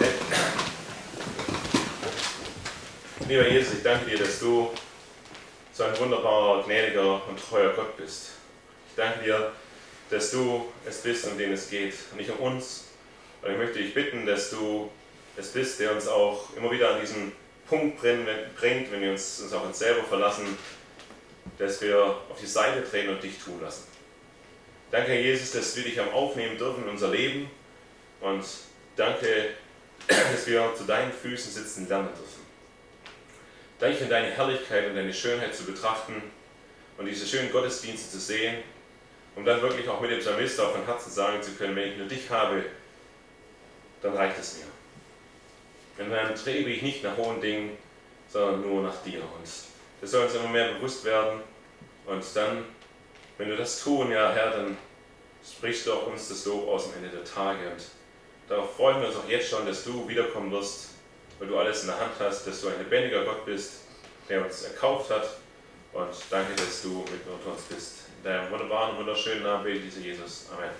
Lieber Jesus, ich danke dir, dass du so ein wunderbarer, gnädiger und treuer Gott bist. Ich danke dir, dass du es bist, um den es geht, und nicht um uns. Und ich möchte dich bitten, dass du es bist, der uns auch immer wieder an diesen Punkt bringt, wenn wir uns, uns auf uns selber verlassen, dass wir auf die Seite treten und dich tun lassen. Danke, Herr Jesus, dass wir dich am Aufnehmen dürfen in unser Leben, und danke, dass wir zu deinen Füßen sitzen lernen dürfen. Danke für deine Herrlichkeit und deine Schönheit zu betrachten und diese schönen Gottesdienste zu sehen, um dann wirklich auch mit dem Psalmist auf dem Herzen sagen zu können, wenn ich nur dich habe, dann reicht es mir. Und dann strebe ich nicht nach hohen Dingen, sondern nur nach dir. Und das soll uns immer mehr bewusst werden. Und dann, wenn wir das tun, ja Herr, dann sprichst du auch uns das Lob aus am Ende der Tage. Und darauf freuen wir uns auch jetzt schon, dass du wiederkommen wirst, weil du alles in der Hand hast, dass du ein lebendiger Gott bist, der uns erkauft hat. Und danke, dass du mit uns bist. In deinem wunderbaren, wunderschönen Namen bete ich, Jesus. Amen.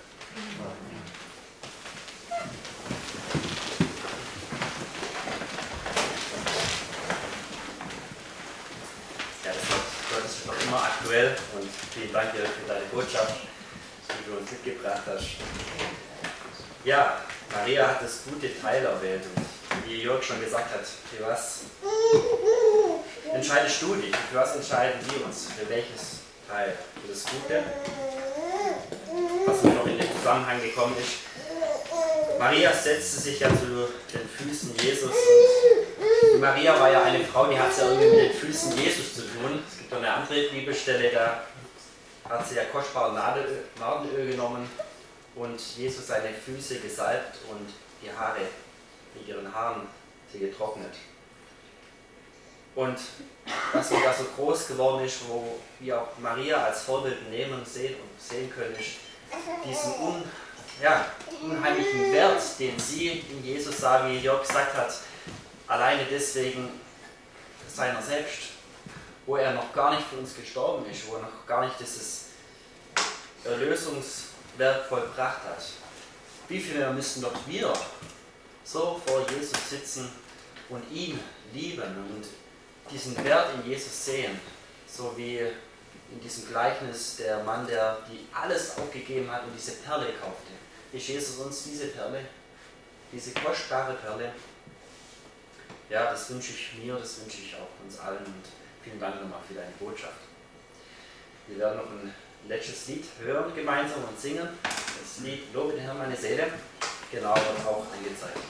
Ja, das Wort Gottes ist noch immer aktuell, und vielen Dank dir für deine Botschaft, die du uns mitgebracht hast. Ja, Maria hat das gute Teil erwählt, und wie Jörg schon gesagt hat, für was entscheidest du dich? Für was entscheiden wir uns? Für welches Teil? Für das Gute? Was noch in den Zusammenhang gekommen ist. Maria setzte sich ja zu den Füßen Jesus, und Maria war ja eine Frau, die hat es ja irgendwie mit den Füßen Jesus zu tun. Es gibt noch eine andere Bibelstelle, da hat sie ja kostbare Nadelöl, Nardenöl genommen und Jesus seine Füße gesalbt und die Haare mit ihren Haaren sie getrocknet. Und was mir da so groß geworden ist, wo wir auch Maria als Vorbild nehmen sehen und sehen können, ist diesen un, ja, unheimlichen Wert, den sie in Jesus sah, wie Jörg gesagt hat, alleine deswegen seiner selbst, wo er noch gar nicht für uns gestorben ist, wo er noch gar nicht dieses Erlösungswerk vollbracht hat. Wie viel mehr müssen doch wir so vor Jesus sitzen und ihn lieben und diesen Wert in Jesus sehen, so wie in diesem Gleichnis der Mann, der die alles aufgegeben hat und diese Perle kaufte. Ist Jesus uns diese Perle, diese kostbare Perle? Ja, das wünsche ich mir, das wünsche ich auch uns allen, und vielen Dank nochmal für deine Botschaft. Wir werden noch ein letztes Lied hören gemeinsam und singen. Das Lied Lobe den Herrn meine Seele, genau, wird auch angezeigt.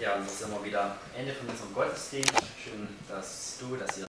Ja, und so sind wir wieder am Ende von unserem Gottesdienst. Schön, dass du, dass ihr